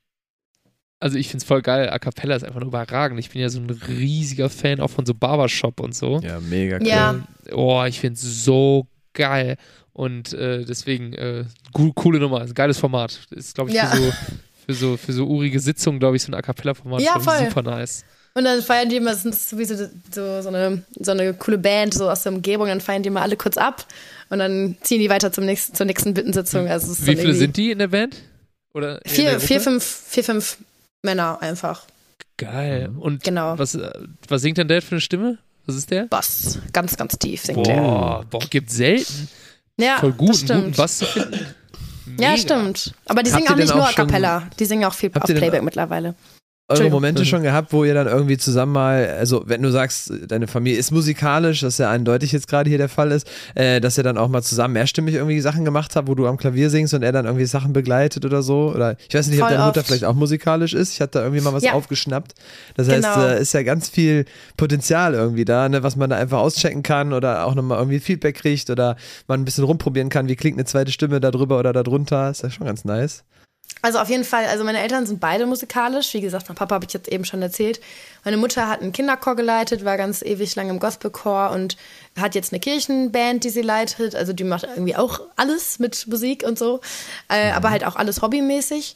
also ich finde es voll geil. A Cappella ist einfach nur überragend. Ich bin ja so ein riesiger Fan auch von so Barbershop und so. Ja, mega cool. Ja. Ähm, oh, ich finde es so geil. Und äh, deswegen, äh, gu- coole Nummer, ist ein geiles Format. Ist, glaube ich, Ja. für, so, für, so, für so urige Sitzungen, glaube ich, so ein A Cappella-Format Ja, glaub ich, voll. super nice. Und dann feiern die immer, das ist sowieso so, so, eine, so eine coole Band, so aus der Umgebung, dann feiern die mal alle kurz ab und dann ziehen die weiter zum nächsten, zur nächsten Bittensitzung. Also es ist Wie dann viele irgendwie sind die in der Band? Oder in der Vier, Gruppe? vier, fünf, vier, fünf Männer einfach. Geil. Und Genau. was, äh, was singt denn der für eine Stimme? Was ist der? Bass, ganz, ganz tief singt der. Boah, boah, gibt selten. Ja, Voll gut, das einen guten stimmt. Bass zu finden. Ja, Mega. stimmt. Aber die Habt singen ihr auch nicht denn nur auch a schon- cappella. Die singen auch viel Habt auf ihr denn- Playback mittlerweile. Eure Entschuldigung. Momente Mhm. schon gehabt, wo ihr dann irgendwie zusammen mal, also wenn du sagst, deine Familie ist musikalisch, was ja eindeutig jetzt gerade hier der Fall ist, äh, dass ihr dann auch mal zusammen mehrstimmig irgendwie Sachen gemacht habt, wo du am Klavier singst und er dann irgendwie Sachen begleitet oder so? Oder ich weiß nicht, ob Voll deine Mutter oft. vielleicht auch musikalisch ist. Ich hatte da irgendwie mal was Ja. aufgeschnappt. Das heißt, Genau. äh, ist ja ganz viel Potenzial irgendwie da, ne, was man da einfach auschecken kann oder auch nochmal irgendwie Feedback kriegt oder man ein bisschen rumprobieren kann, wie klingt eine zweite Stimme da drüber oder da drunter. Ist ja schon ganz nice. Also auf jeden Fall, also meine Eltern sind beide musikalisch. Wie gesagt, mein Papa habe ich jetzt eben schon erzählt. Meine Mutter hat einen Kinderchor geleitet, war ganz ewig lang im Gospelchor und hat jetzt eine Kirchenband, die sie leitet. Also die macht irgendwie auch alles mit Musik und so, äh, aber halt auch alles hobbymäßig.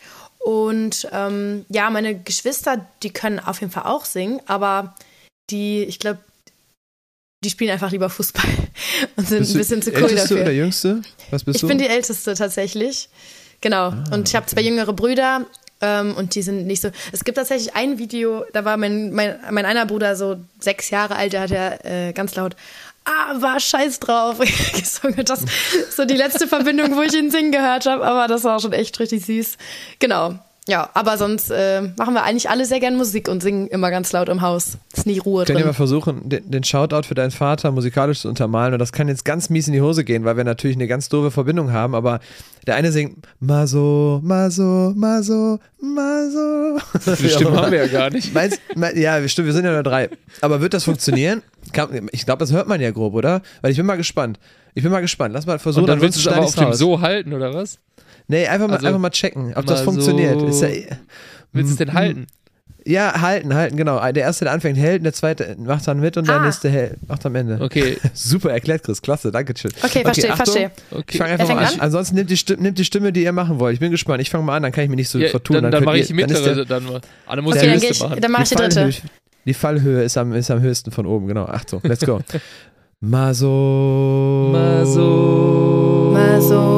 Und ähm, ja, meine Geschwister, die können auf jeden Fall auch singen, aber die, ich glaube, die spielen einfach lieber Fußball und sind Bist ein bisschen du zu cool Älteste dafür. oder Jüngste? Was bist Ich du? bin die Älteste tatsächlich. Genau. Ah, und ich habe zwei jüngere Brüder ähm, und die sind nicht so. Es gibt tatsächlich ein Video, da war mein, mein, mein einer Bruder so sechs Jahre alt, der hat ja äh, ganz laut Ah, war scheiß drauf gesungen. Das ist so die letzte Verbindung, wo ich ihn singen gehört habe, aber das war auch schon echt richtig süß. Genau. Ja, aber sonst äh, machen wir eigentlich alle sehr gern Musik und singen immer ganz laut im Haus. Ist nie Ruhe Können drin. wir mal versuchen, den, den Shoutout für deinen Vater musikalisch zu untermalen und das kann jetzt ganz mies in die Hose gehen, weil wir natürlich eine ganz doofe Verbindung haben, aber der eine singt ma so, ma so, ma so, ma so. Die Stimme haben wir ja gar nicht. Meinst, mein, ja, stimmt, wir sind ja nur drei. Aber wird das funktionieren? Kann, ich glaube, das hört man ja grob, oder? Weil ich bin mal gespannt. Ich bin mal gespannt. Lass mal versuchen. Und dann willst du es aber auf dem raus. So halten, oder was? Nee, einfach mal, Also, einfach mal checken, ob das mal funktioniert. so- Ist ja, Willst du es denn halten? ja, halten, halten, genau. Der erste, der anfängt, hält, und der zweite macht dann mit und der Ah. nächste hält, macht am Ende. Okay. Super erklärt, Chris. Klasse, danke schön. Okay, verstehe, Achtung. verstehe. Okay. Ich fange einfach Wer mal an. fängt Ansonsten nimmt die, Stimme, nimmt die Stimme, die ihr machen wollt. Ich bin gespannt. Ich fange mal an, dann kann ich mich nicht so Ja, vertun. dann dann könnt mache ihr- ich die dann ist mittlere der- dann mal. Ah, dann musst Okay, du dann, die geh Liste ich, machen. dann mache ich die dritte. Fallhöhe, die Fallhöhe ist am, ist am höchsten von oben, genau. Achtung, let's go. Ma so. Ma so. Mal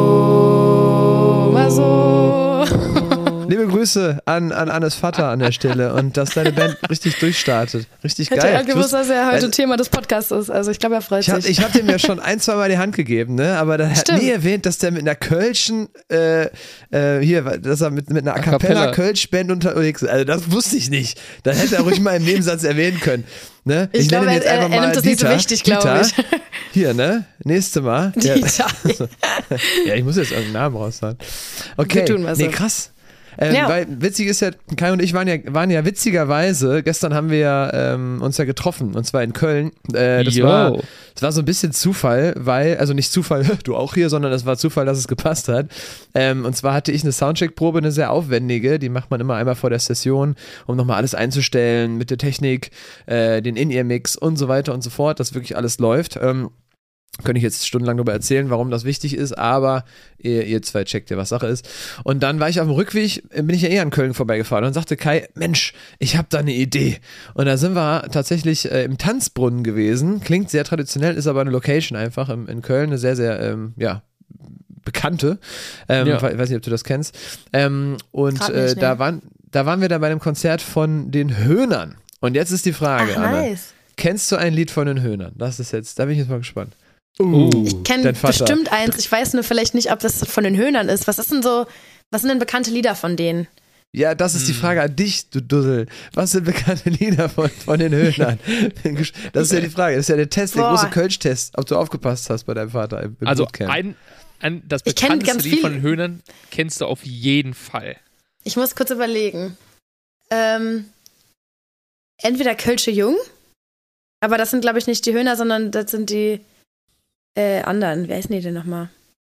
so, mal so. Liebe Grüße an, an Annes Vater an der Stelle und dass deine Band richtig durchstartet. Richtig Hätte geil. er gewusst, dass er heute also- Thema des Podcasts ist. Also ich glaube, er freut Ich habe sich. ich hab dem ja schon ein, zwei Mal die Hand gegeben, ne? Aber der hat Stimmt. nie erwähnt, dass der mit einer Kölschen, äh, äh, hier, dass er mit, mit einer A A cappella. Cappella Kölsch-Band unterwegs ist. Also das wusste ich nicht. Dann hätte er ruhig mal im Nebensatz erwähnen können. Ne? Ich glaube, nenne ihn er- er- er nimmt das nicht so Dieter. wichtig, glaube Dieter. ich. Hier, ne? Nächste Mal. Ja, Dieter. ja, ich muss jetzt irgendeinen Namen raushauen. Okay, Wir tun mal so. nee, krass. Ähm, Ja. Weil witzig ist ja, Kai und ich waren ja, waren ja witzigerweise, gestern haben wir ja, ähm, uns ja getroffen, und zwar in Köln. Äh, das, Jo. war, das war so ein bisschen Zufall, weil, also nicht Zufall, du auch hier, sondern es war Zufall, dass es gepasst hat. Ähm, und zwar hatte ich eine Soundcheck-Probe, eine sehr aufwendige, die macht man immer einmal vor der Session, um nochmal alles einzustellen mit der Technik, äh, den In-Ear-Mix und so weiter und so fort, dass wirklich alles läuft. Ähm, Könnte ich jetzt stundenlang darüber erzählen, warum das wichtig ist, aber ihr, ihr zwei checkt ja, was Sache ist. Und dann war ich auf dem Rückweg, bin ich ja eh an Köln vorbeigefahren und dann sagte Kai, Mensch, ich habe da eine Idee. Und da sind wir tatsächlich äh, im Tanzbrunnen gewesen. Klingt sehr traditionell, ist aber eine Location einfach im, in Köln, eine sehr, sehr, ähm, ja, bekannte. Ähm, Ja. Ich weiß nicht, ob du das kennst. Ähm, und Grad äh, nicht, da, nee. waren, da waren wir dann bei einem Konzert von den Höhnern. Und jetzt ist die Frage, Ach, Anne. nice. Kennst du ein Lied von den Höhnern? Das ist jetzt, da bin ich jetzt mal gespannt. Uh. Ich kenne Dein Vater. bestimmt eins. Ich weiß nur vielleicht nicht, ob das von den Höhnern ist. Was ist denn so, was sind denn bekannte Lieder von denen? Ja, das ist die Hm. Frage an dich, du Dussel. Was sind bekannte Lieder von, von den Höhnern? Das ist ja die Frage. Das ist ja der Test, der Boah. große Kölsch-Test, ob du aufgepasst hast bei deinem Vater im, im Also Bootcamp. ein, ein, das Ich kenn bekannteste ganz Lied viel. von den Höhnern kennst du auf jeden Fall. Ich muss kurz überlegen. Ähm, entweder Kölsche Jung, aber das sind, glaube ich, nicht die Höhner, sondern das sind die äh, anderen. Wer heißen die denn nochmal?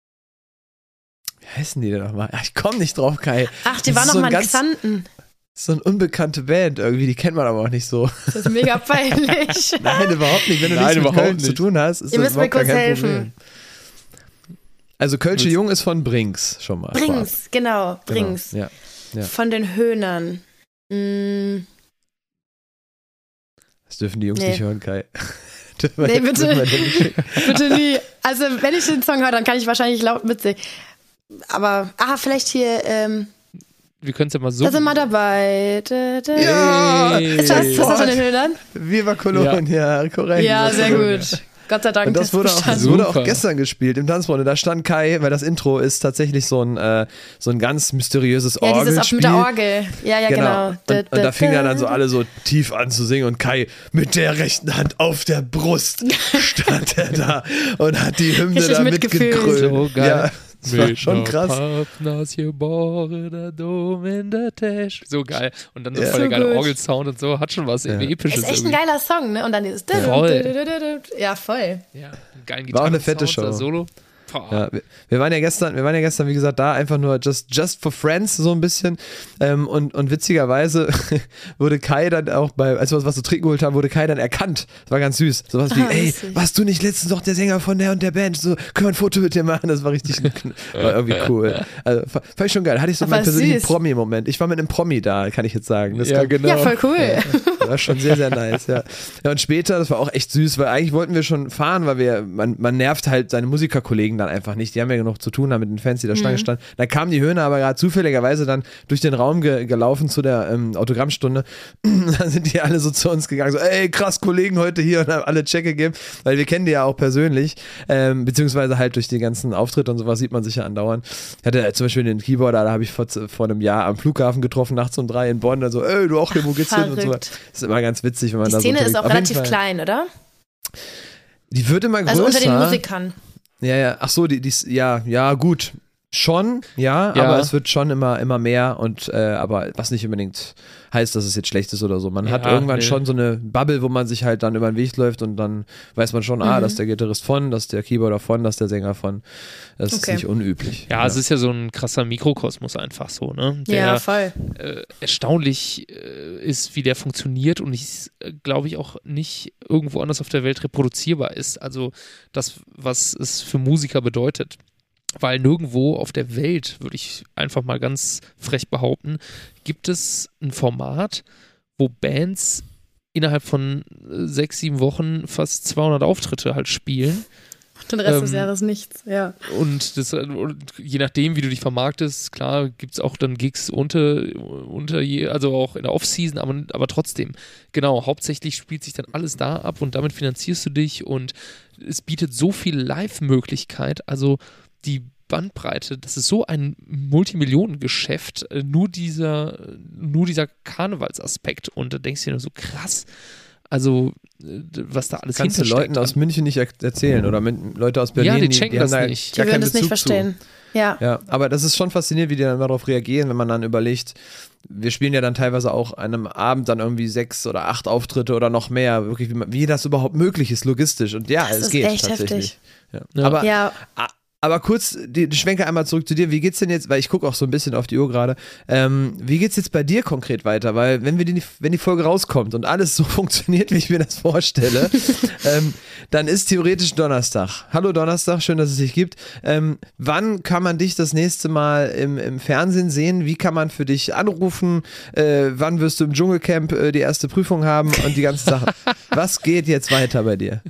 Wie heißen die denn nochmal? Ach, ich komme nicht drauf, Kai. Ach, die Das waren ist noch so mal ein in ganz- Xanten. So eine unbekannte Band irgendwie, die kennt man aber auch nicht so. Das ist mega peinlich. Nein, überhaupt nicht. Wenn du Nein, nichts mit überhaupt Köln zu nicht. tun hast, ist Ihr das müsst mir überhaupt gar kurz kein helfen. Problem. Also Kölsche Jung ist von Brinks schon mal. Brings, genau, vorab. Brings. Genau. Ja. Ja. Von den Höhnern. Mm, Das dürfen die Jungs Nee. nicht hören, Kai. Dürfen wir- Nee, bitte. dürfen wir denn nicht schicken. bitte nie. Also, wenn ich den Song höre, dann kann ich wahrscheinlich laut mitsingen. Aber, ah, vielleicht hier, ähm, Wir können es ja mal so. da sind wir dabei. Da, da. Ja, Ist das, ist das von den Höhnern? Viva Cologne, ja, korrekt. Ja, Viva sehr Cologne. gut. Gott sei Dank. Und das ist wurde, auch, das bestanden. wurde auch Super. gestern gespielt im Tanzbrunnen. Da stand Kai, weil das Intro ist tatsächlich so ein, äh, so ein ganz mysteriöses Ja, dieses Orgelspiel. auch mit der Orgel. Ja, ja, genau. Und, und da fingen dann, dann so alle so tief an zu singen und Kai mit der rechten Hand auf der Brust stand er da und hat die Hymne Richtig da mitgefühlt. mitgegrölt. So geil. Ja, das war Mit schon ner krass. Papnas geborener Dom in der Tasche. So geil. Und dann so Ja. voll der So geile gut. Orgelsound und so. Hat schon was Ja. Episches. Ist echt ein irgendwie. geiler Song, ne? Und dann dieses. Voll. Ja, voll. Ja, einen geilen War auch eine fette Gitarrensound, Show. das Solo. Boah. Ja, wir, wir waren ja gestern, wir waren ja gestern, wie gesagt, da einfach nur just, just for friends so ein bisschen. Ähm, und, und witzigerweise wurde Kai dann auch bei, als wir uns was zu trinken geholt haben, wurde Kai dann erkannt. Das war ganz süß. Sowas wie, Ah, ey, lustig. warst du nicht letztens noch der Sänger von der und der Band? So, können wir ein Foto mit dir machen? Das war richtig, war irgendwie cool. Also, fa- fand ich schon geil. Hatte ich so Aber meinen persönlichen süß. Promi-Moment. Ich war mit einem Promi da, kann ich jetzt sagen. Das Ja, kann- genau. Ja, voll cool. war war schon sehr, sehr nice, ja. Ja, und später, das war auch echt süß, weil eigentlich wollten wir schon fahren, weil wir, man, man nervt halt seine Musikerkollegen dann einfach nicht. Die haben ja genug zu tun, da mit den Fans, die da Schlange standen. Dann kamen die Höhner aber gerade zufälligerweise dann durch den Raum ge- gelaufen zu der ähm, Autogrammstunde. Dann sind die alle so zu uns gegangen, so, ey, krass, Kollegen heute hier, und haben alle Check gegeben, weil wir kennen die ja auch persönlich, ähm, beziehungsweise halt durch die ganzen Auftritte und sowas sieht man sich ja andauernd. Ich hatte äh, zum Beispiel den Keyboarder, da habe ich vor, vor einem Jahr am Flughafen getroffen, nachts um drei in Bonn, dann so, ey, du auch hier, wo geht's hin? Und so. Das ist immer ganz witzig, wenn man die da so Szene ist auch Auf relativ jeden Fall. klein, oder? Die wird immer größer. Also unter den Musikern. Ja, ja, ach so, die, die, ja, ja, gut. Schon, ja, Ja. aber es wird schon immer, immer mehr und äh, aber was nicht unbedingt heißt, dass es jetzt schlecht ist oder so. Man Ja, hat irgendwann nee. schon so eine Bubble, wo man sich halt dann über den Weg läuft und dann weiß man schon, ah, Mhm. das ist der Gitarrist von, das ist der Keyboarder von, das ist der Sänger von. Das Okay. ist nicht unüblich. Ja, es ist ja so ein krasser Mikrokosmos einfach so, ne? Der Ja, voll. äh, erstaunlich äh, ist, wie der funktioniert und ich äh, glaube ich auch nicht irgendwo anders auf der Welt reproduzierbar ist. Also das, was es für Musiker bedeutet. Weil nirgendwo auf der Welt, würde ich einfach mal ganz frech behaupten, gibt es ein Format, wo Bands innerhalb von äh, sechs, sieben Wochen fast zweihundert Auftritte halt spielen. Den Rest Ähm, des Jahres nichts, ja. Und, das, und je nachdem, wie du dich vermarktest, klar, gibt es auch dann Gigs unter, unter je, also auch in der Off-Season, aber, aber trotzdem, genau, hauptsächlich spielt sich dann alles da ab und damit finanzierst du dich und es bietet so viel Live-Möglichkeit, also die Bandbreite, das ist so ein Multimillionengeschäft, äh, nur dieser, nur dieser Karnevalsaspekt und da denkst du dir nur so krass, also äh, was da alles Kannst du hintersteckt. Leuten aus München nicht er- erzählen oder mit, Leute aus Berlin, Ja, die checken haben das da nicht. Die gar würden keinen das nicht Bezug zu. verstehen. Ja. Ja, aber das ist schon faszinierend, wie die dann immer darauf reagieren, wenn man dann überlegt, wir spielen ja dann teilweise auch an einem Abend dann irgendwie sechs oder acht Auftritte oder noch mehr, wirklich, wie, man, wie das überhaupt möglich ist, logistisch. Und ja, Das es ist geht echt tatsächlich. Ja. Ja. Aber, Ja. a- aber kurz, die, die Schwenke einmal zurück zu dir. Wie geht's denn jetzt, weil ich gucke auch so ein bisschen auf die Uhr gerade, ähm, wie geht's jetzt bei dir konkret weiter? Weil wenn wir die, wenn die Folge rauskommt und alles so funktioniert, wie ich mir das vorstelle, ähm, dann ist theoretisch Donnerstag. Hallo Donnerstag, schön, dass es dich gibt. Ähm, wann kann man dich das nächste Mal im, im Fernsehen sehen? Wie kann man für dich anrufen? Äh, wann wirst du im Dschungelcamp äh, die erste Prüfung haben und die ganzen Sachen? Was geht jetzt weiter bei dir?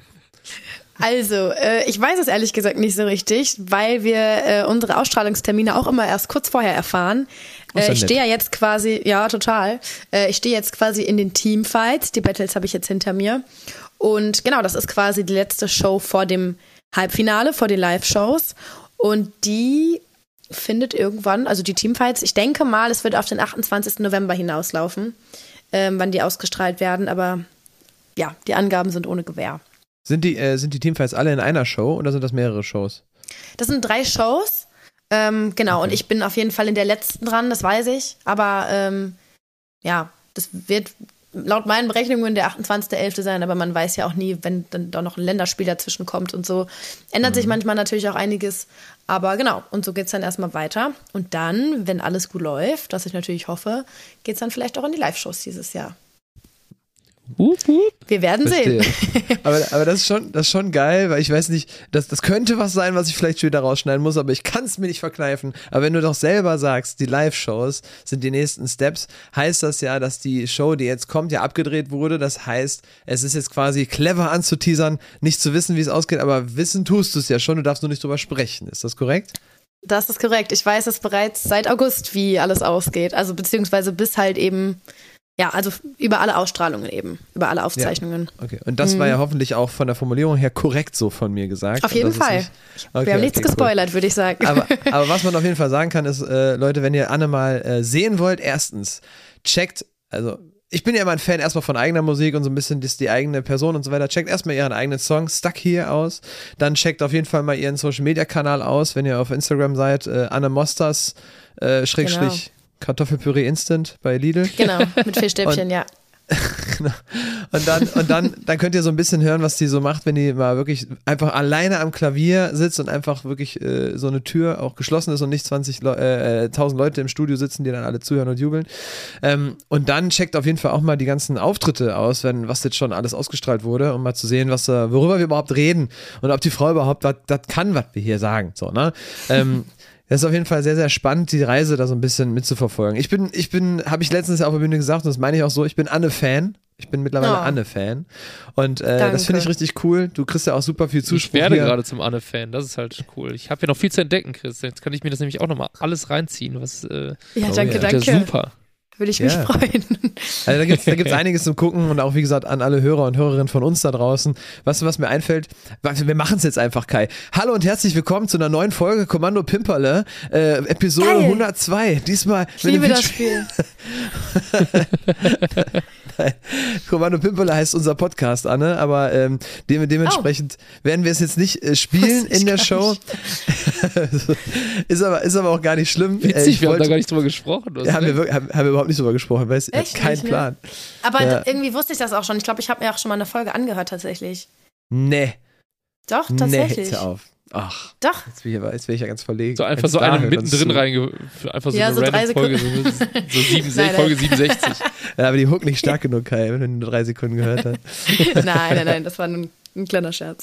Also, äh, ich weiß es ehrlich gesagt nicht so richtig, weil wir äh, unsere Ausstrahlungstermine auch immer erst kurz vorher erfahren. Ist ja Äh, ich nett. stehe ja jetzt quasi, ja, total. Äh, ich stehe jetzt quasi in den Teamfights. Die Battles habe ich jetzt hinter mir. Und genau, das ist quasi die letzte Show vor dem Halbfinale, vor den Live-Shows. Und die findet irgendwann, also die Teamfights, ich denke mal, es wird auf den achtundzwanzigsten November hinauslaufen, ähm, wann die ausgestrahlt werden. Aber ja, die Angaben sind ohne Gewähr. Sind die, äh, sind die Teamfights alle in einer Show oder sind das mehrere Shows? Das sind drei Shows. Ähm, genau, Okay. und ich bin auf jeden Fall in der letzten dran, das weiß ich. Aber ähm, ja, das wird laut meinen Berechnungen der achtundzwanzigste elfte sein, aber man weiß ja auch nie, wenn dann da noch ein Länderspiel dazwischen kommt und so. Ändert sich manchmal natürlich auch einiges. Aber genau, und so geht es dann erstmal weiter. Und dann, wenn alles gut läuft, was ich natürlich hoffe, geht es dann vielleicht auch in die Live-Shows dieses Jahr. Wup, wup. Wir werden Verstehe. sehen. aber, aber das ist schon, das ist schon geil, weil ich weiß nicht, das, das könnte was sein, was ich vielleicht später rausschneiden muss, aber ich kann es mir nicht verkneifen. Aber wenn du doch selber sagst, die Live-Shows sind die nächsten Steps, heißt das ja, dass die Show, die jetzt kommt, ja abgedreht wurde. Das heißt, es ist jetzt quasi clever anzuteasern, nicht zu wissen, wie es ausgeht, aber wissen tust du es ja schon, du darfst nur nicht drüber sprechen. Ist das korrekt? Das ist korrekt. Ich weiß es bereits seit August, wie alles ausgeht. Also beziehungsweise bis halt eben, ja, also über alle Ausstrahlungen eben, über alle Aufzeichnungen. Okay. Und das war ja hoffentlich auch von der Formulierung her korrekt so von mir gesagt. Auf jeden Und das ist Fall. nicht- Okay, Wir haben nichts okay, cool. gespoilert, würde ich sagen. Aber, aber was man auf jeden Fall sagen kann, ist, äh, Leute, wenn ihr Anne mal äh, sehen wollt, erstens, checkt, also ich bin ja immer ein Fan erstmal von eigener Musik und so ein bisschen das, die eigene Person und so weiter. Checkt erstmal ihren eigenen Song Stuck Here aus. Dann checkt auf jeden Fall mal ihren Social Media Kanal aus, wenn ihr auf Instagram seid. Äh, Anne Mosters, äh, Schrägstrich Kartoffelpüree Instant bei Lidl. Genau, mit Fischstäbchen, ja. Genau. Und dann, und dann, dann könnt ihr so ein bisschen hören, was die so macht, wenn die mal wirklich einfach alleine am Klavier sitzt und einfach wirklich äh, so eine Tür auch geschlossen ist und nicht zwanzig Leu- äh, tausend Leute im Studio sitzen, die dann alle zuhören und jubeln. Ähm, und dann checkt auf jeden Fall auch mal die ganzen Auftritte aus, wenn was jetzt schon alles ausgestrahlt wurde, um mal zu sehen, was da, worüber wir überhaupt reden und ob die Frau überhaupt das kann, was wir hier sagen. So, ne? Ähm, Das ist auf jeden Fall sehr, sehr spannend, die Reise da so ein bisschen mitzuverfolgen. Ich bin, ich bin, habe ich letztens auf der Bühne gesagt, und das meine ich auch so, ich bin Anne-Fan. Ich bin mittlerweile Oh. Anne-Fan. Und äh, Danke. das finde ich richtig cool. Du kriegst ja auch super viel Zuspruch. Ich werde hier. gerade zum Anne-Fan, das ist halt cool. Ich habe ja noch viel zu entdecken, Chris. Jetzt kann ich mir das nämlich auch nochmal alles reinziehen. Was, äh, Ja, Oh, danke, ja. wird danke. ja super. Würde ich mich Ja. freuen. Also da gibt es da gibt's einiges zum Gucken und auch, wie gesagt, an alle Hörer und Hörerinnen von uns da draußen. Weißt du, was mir einfällt? Wir machen es jetzt einfach, Kai. Hallo und herzlich willkommen zu einer neuen Folge Kommando Pimperle, äh, Episode Geil. hundertzwei. Diesmal Ich mit liebe dem das Spiel. Kommando Pimperle heißt unser Podcast, Anne, aber ähm, dem, dementsprechend werden wir es jetzt nicht äh, spielen Wusste ich in der gar Show. ist, aber, ist aber auch gar nicht schlimm. Äh, Witzig, ich wir haben wollte- da gar nicht drüber gesprochen. Du hast ja, haben, wir, recht. wirklich- haben, haben wir überhaupt nicht drüber gesprochen. Weiß, ich Echt habe keinen nicht, ne? Plan. Aber Ja. irgendwie wusste ich das auch schon. Ich glaube, ich habe mir auch schon mal eine Folge angehört tatsächlich. Nee. Doch, Nee, tatsächlich. hör auf. Ach, Doch. jetzt bin ich, aber- jetzt bin ich ja ganz verlegen. So einfach Jetzt so da eine hört uns mittendrin zu. reinge... Einfach so Ja, eine so drei random Folge, so, so sieben, Nein, nein. Folge siebenundsechzig. Ja, aber die Hook nicht stark genug, Kai, wenn du nur drei Sekunden gehört hast. Nein, nein, nein, das war nur ein, ein kleiner Scherz.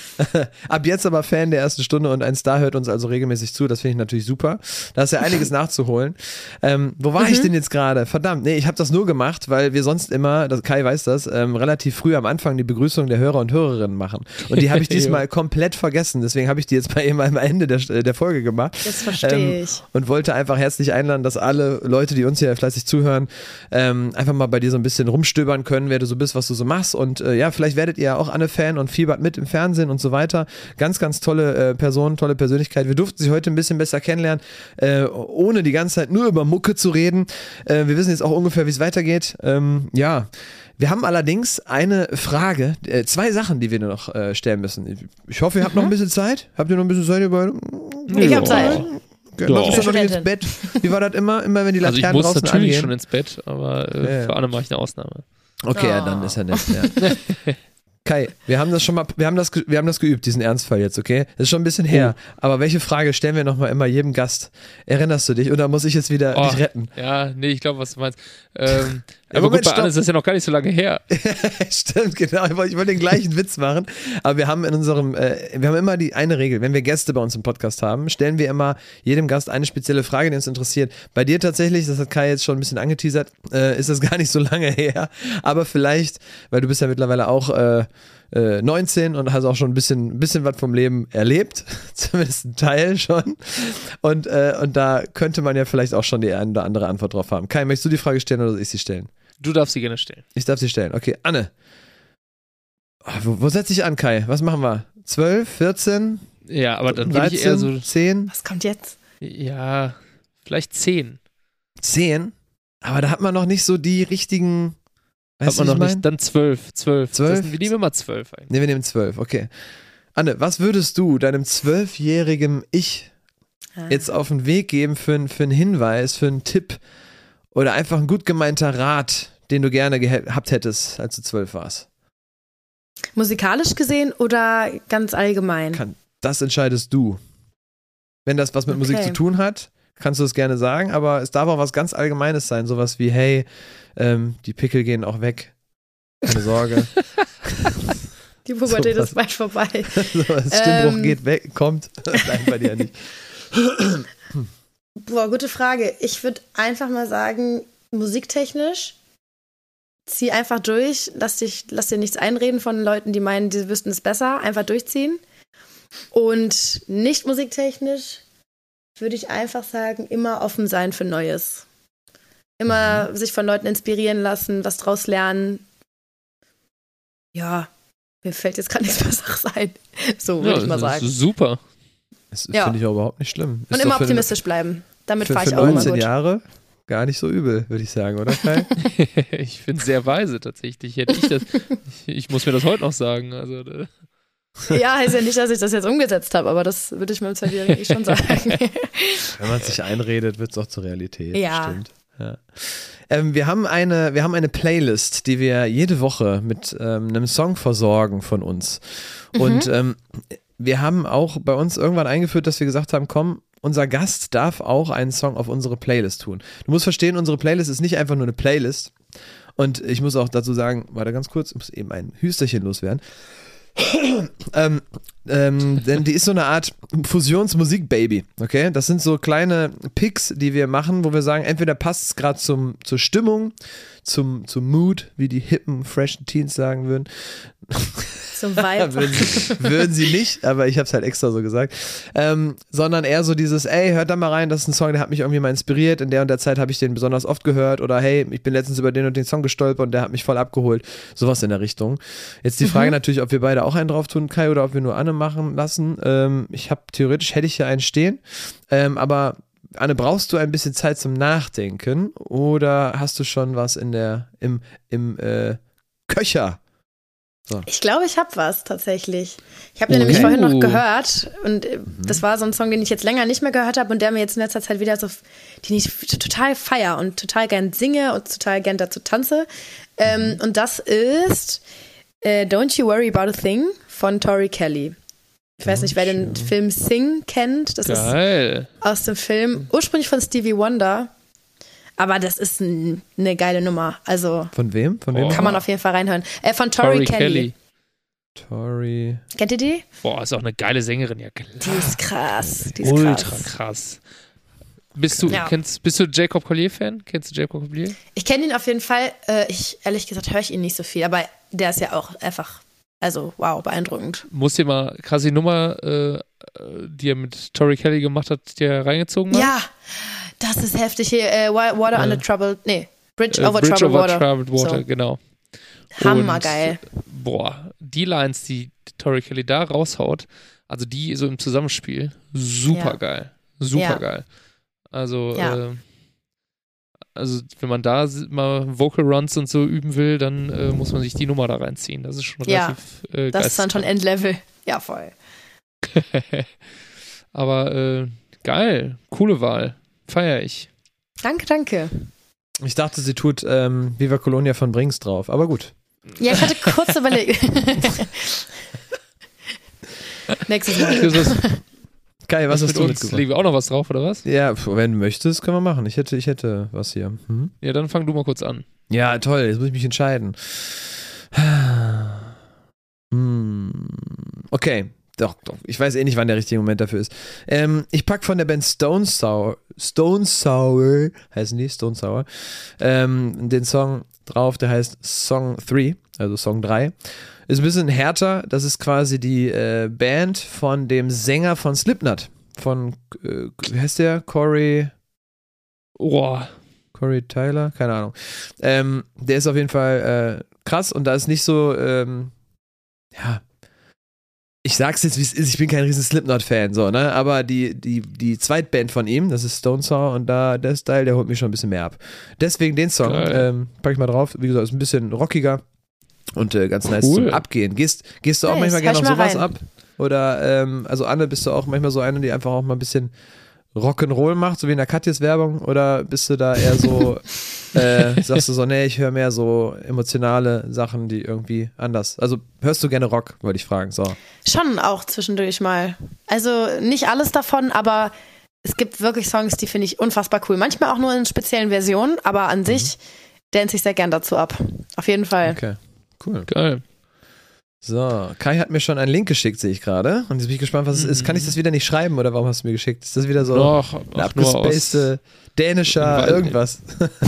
Ab jetzt aber Fan der ersten Stunde und ein Star hört uns also regelmäßig zu. Das finde ich natürlich super. Da ist ja einiges nachzuholen. Ähm, wo war ich denn jetzt gerade? Verdammt, nee, ich habe das nur gemacht, weil wir sonst immer, das, Kai weiß das, ähm, relativ früh am Anfang die Begrüßung der Hörer und Hörerinnen machen. Und die habe ich diesmal komplett vergessen. Deswegen habe ich die jetzt bei ihm am Ende der, der Folge gemacht. Das verstehe Ähm, ich. und wollte einfach herzlich einladen, dass alle Leute, die uns hier fleißig zuhören, ähm, einfach mal bei dir so ein bisschen rumstöbern können, wer du so bist, was du so machst. Und äh, ja, vielleicht werdet ihr ja auch Anne-Fan und fiebert mit im Fernsehen und so weiter. Ganz, ganz tolle äh, Person, tolle Persönlichkeit. Wir durften sie heute ein bisschen besser kennenlernen, äh, ohne die ganze Zeit nur über Mucke zu reden. Äh, wir wissen jetzt auch ungefähr, wie es weitergeht. Ähm, ja. Wir haben allerdings eine Frage, äh, zwei Sachen, die wir nur noch äh, stellen müssen. Ich hoffe, ihr habt noch ein bisschen Zeit. Habt ihr noch ein bisschen Zeit, ihr beide? Ich Ja. habe Zeit. Okay, Ja. noch bist du noch nicht ins Studentin. Bett. Wie war das immer? Immer wenn die Also ich Laternen muss draußen natürlich angehen? schon ins Bett, aber äh, Ja, ja. für Anne mache ich eine Ausnahme. Okay, ja, Oh. dann ist ja nett. Ja. Kai, wir haben das schon mal, wir haben das, ge- wir haben das geübt, diesen Ernstfall jetzt, okay? Das ist schon ein bisschen her. Aber welche Frage stellen wir nochmal immer jedem Gast? Erinnerst du dich? Oder muss ich jetzt wieder Oh. dich retten? Ja, nee, ich glaube, was du meinst. Ähm, Ja, aber Moment, gut, bei stopp. Anne ist das ja noch gar nicht so lange her. Stimmt, genau. Ich wollte, ich wollte den gleichen Witz machen. Aber wir haben in unserem, äh, wir haben immer die eine Regel. Wenn wir Gäste bei uns im Podcast haben, stellen wir immer jedem Gast eine spezielle Frage, die uns interessiert. Bei dir tatsächlich, das hat Kai jetzt schon ein bisschen angeteasert, äh, ist das gar nicht so lange her. Aber vielleicht, weil du bist ja mittlerweile auch äh, äh, neunzehn und hast auch schon ein bisschen, ein bisschen was vom Leben erlebt. Zumindest ein Teil schon. Und, äh, und da könnte man ja vielleicht auch schon die eine oder andere Antwort drauf haben. Kai, möchtest du die Frage stellen oder soll ich sie stellen? Du darfst sie gerne stellen. Ich darf sie stellen. Okay, Anne. Oh, wo, wo setze ich an, Kai? Was machen wir? zwölf, vierzehn, Ja, aber dann würde ich eher so, zehn, Was kommt jetzt? ja, vielleicht zehn. zehn? Aber da hat man noch nicht so die richtigen. Hat Weißt du, man was noch ich mein? nicht. Dann zwölf. Zwölf. Zwölf? Das, wir nehmen immer zwölf eigentlich. Ne, wir nehmen zwölf, okay. Anne, was würdest du deinem zwölfjährigen Ich Ah. jetzt auf den Weg geben für, ein- für einen Hinweis, für einen Tipp oder einfach ein gut gemeinter Rat, den du gerne gehabt hättest, als du zwölf warst? Musikalisch gesehen oder ganz allgemein? Kann, das entscheidest du. Wenn das was mit Musik Okay. zu tun hat, kannst du es gerne sagen, aber es darf auch was ganz Allgemeines sein, sowas wie, hey, ähm, die Pickel gehen auch weg, keine Sorge. Die Pubertät Sowas. ist bald vorbei. so, das Stimmbruch Ähm. geht weg, kommt. Nein, bei dir nicht. Boah, gute Frage. Ich würde einfach mal sagen, musiktechnisch, zieh einfach durch, lass, dich, lass dir nichts einreden von Leuten, die meinen, die wüssten es besser, einfach durchziehen. Und nicht musiktechnisch würde ich einfach sagen, immer offen sein für Neues. Immer sich von Leuten inspirieren lassen, was draus lernen. Ja, mir fällt jetzt gerade nichts Besseres ein. So würde Ja, ich mal das sagen. ist super. Das Ja. finde ich auch überhaupt nicht schlimm. Und Ist immer doch für- optimistisch bleiben. Damit Für, fahre für ich auch immer neunzehn gut. Jahre gar nicht so übel, würde ich sagen, oder Kai? Ich finde es sehr weise tatsächlich. Hätte ich, das, ich, ich muss mir das heute noch sagen. Also, äh, Ja, heißt ja nicht, dass ich das jetzt umgesetzt habe, aber das würde ich meinem Zweijährigen eh schon sagen. Wenn man es sich einredet, wird es auch zur Realität. Ja. Stimmt. Ja. Ähm, wir, haben eine, wir haben eine Playlist, die wir jede Woche mit ähm, einem Song versorgen von uns. Und ähm, wir haben auch bei uns irgendwann eingeführt, dass wir gesagt haben, komm, unser Gast darf auch einen Song auf unsere Playlist tun. Du musst verstehen, unsere Playlist ist nicht einfach nur eine Playlist. Und ich muss auch dazu sagen, warte ganz kurz, ich muss eben ein Hüsterchen loswerden. ähm, ähm, denn die ist so eine Art Fusionsmusik-Baby, okay? Das sind so kleine Picks, die wir machen, wo wir sagen, entweder passt es gerade zur Stimmung, zum, zum Mood, wie die hippen, freshen Teens sagen würden. Zum Vibe. würden, sie, würden sie nicht, aber ich habe es halt extra so gesagt. Ähm, sondern eher so dieses, ey, hört da mal rein, das ist ein Song, der hat mich irgendwie mal inspiriert. In der und der Zeit habe ich den besonders oft gehört. Oder hey, ich bin letztens über den und den Song gestolpert und der hat mich voll abgeholt. Sowas in der Richtung. Jetzt die Frage mhm. natürlich, ob wir beide auch einen drauf tun, Kai, oder ob wir nur Anne machen lassen. Ähm, ich habe theoretisch, hätte ich hier einen stehen. Ähm, aber Anne, brauchst du ein bisschen Zeit zum Nachdenken? Oder hast du schon was in der, im, im äh, Köcher? So. Ich glaube, ich habe was tatsächlich. Ich habe den Okay. nämlich vorhin noch gehört und äh, Mhm. das war so ein Song, den ich jetzt länger nicht mehr gehört habe und der mir jetzt in letzter Zeit wieder so, den ich total feier und total gern singe und total gern dazu tanze. Ähm, Mhm. und das ist äh, Don't You Worry About a Thing von Tori Kelly. Ich weiß nicht, wer den you- Film Sing kennt. Das Geil. ist aus dem Film, ursprünglich von Stevie Wonder. Aber das ist ein, eine geile Nummer. Also Von wem? Von wem? Oh. kann man auf jeden Fall reinhören. Äh, von Tori, Tori Kelly. Kelly. Tori. Kennt ihr die? Boah, ist auch eine geile Sängerin, ja klar. Die ist krass. Die ist Ultra krass. krass. Bist du, Ja. kennst, bist du Jacob Collier-Fan? Kennst du Jacob Collier? Ich kenne ihn auf jeden Fall. Äh, ich, ehrlich gesagt, höre ich ihn nicht so viel. Aber der ist ja auch einfach, also wow, beeindruckend. Muss dir mal krass die Nummer, äh, die er mit Tori Kelly gemacht hat, dir reingezogen mal? Ja, das ist heftig hier. Äh, Wa- Water Ja. Under Troubled, nee, Bridge Äh, Over Bridge Troubled over Water. Troubled Water, So. genau. Hammergeil. Und, boah, die Lines, die Tori Kelly da raushaut, also die so im Zusammenspiel, super Ja. geil. Super Ja. geil. Also, Ja. äh, also wenn man da s- mal Vocal Runs und so üben will, dann äh, muss man sich die Nummer da reinziehen. Das ist schon Ja, relativ äh, Das ist dann schon geisteskrank. Endlevel. Ja, voll. Aber äh, geil, coole Wahl. Feier ich. Danke, danke. Ich dachte, sie tut ähm, Viva Colonia von Brings drauf, aber gut. Ja, ich hatte kurz überlegt. Nächstes Mal. Ist das, Kai, was was hast mit du uns? mitgebracht? Legen wir auch noch was drauf, oder was? Ja, pf, wenn du möchtest, können wir machen. Ich hätte, ich hätte was hier. Hm? Ja, dann fang du mal kurz an. Ja, toll, jetzt muss ich mich entscheiden. Hm. Okay, doch, doch. Ich weiß eh nicht, wann der richtige Moment dafür ist. Ähm, ich pack von der Band Stone Sour, Stone Sour, heißen die, Stone Sour, ähm, den Song drauf, der heißt Song drei, also Song drei. Ist ein bisschen härter, das ist quasi die äh, Band von dem Sänger von Slipknot, von, äh, wie heißt der? Corey... Boah. Corey Tyler, keine Ahnung. Ähm, der ist auf jeden Fall äh, krass und da ist nicht so, ähm, ja, ich sag's jetzt, wie es ist, ich bin kein riesen Slipknot-Fan, so, ne, aber die, die, die Zweitband von ihm, das ist Stone Sour und da, der Style, der holt mich schon ein bisschen mehr ab. Deswegen den Song, ähm, pack ich mal drauf, wie gesagt, ist ein bisschen rockiger und äh, ganz nice Cool. zum Abgehen. Gehst, gehst du auch Nice, manchmal hör gerne ich auf mal sowas rein. ab? Oder, ähm, also Anne, bist du auch manchmal so eine, die einfach auch mal ein bisschen Rock'n'Roll macht, so wie in der Katjes Werbung, oder bist du da eher so, äh, sagst du so, nee, ich höre mehr so emotionale Sachen, die irgendwie anders, also hörst du gerne Rock, wollte ich fragen, so. Schon auch zwischendurch mal. Also nicht alles davon, aber es gibt wirklich Songs, die finde ich unfassbar cool. Manchmal auch nur in speziellen Versionen, aber an sich dance ich sehr gern dazu ab. Auf jeden Fall. Okay, cool. Geil. So, Kai hat mir schon einen Link geschickt, sehe ich gerade, und jetzt bin ich gespannt, was es ist. Kann ich das wieder nicht schreiben, oder warum hast du mir geschickt? Ist das wieder so Doch, ein auch nur aus, abgespacede dänischer in- irgendwas?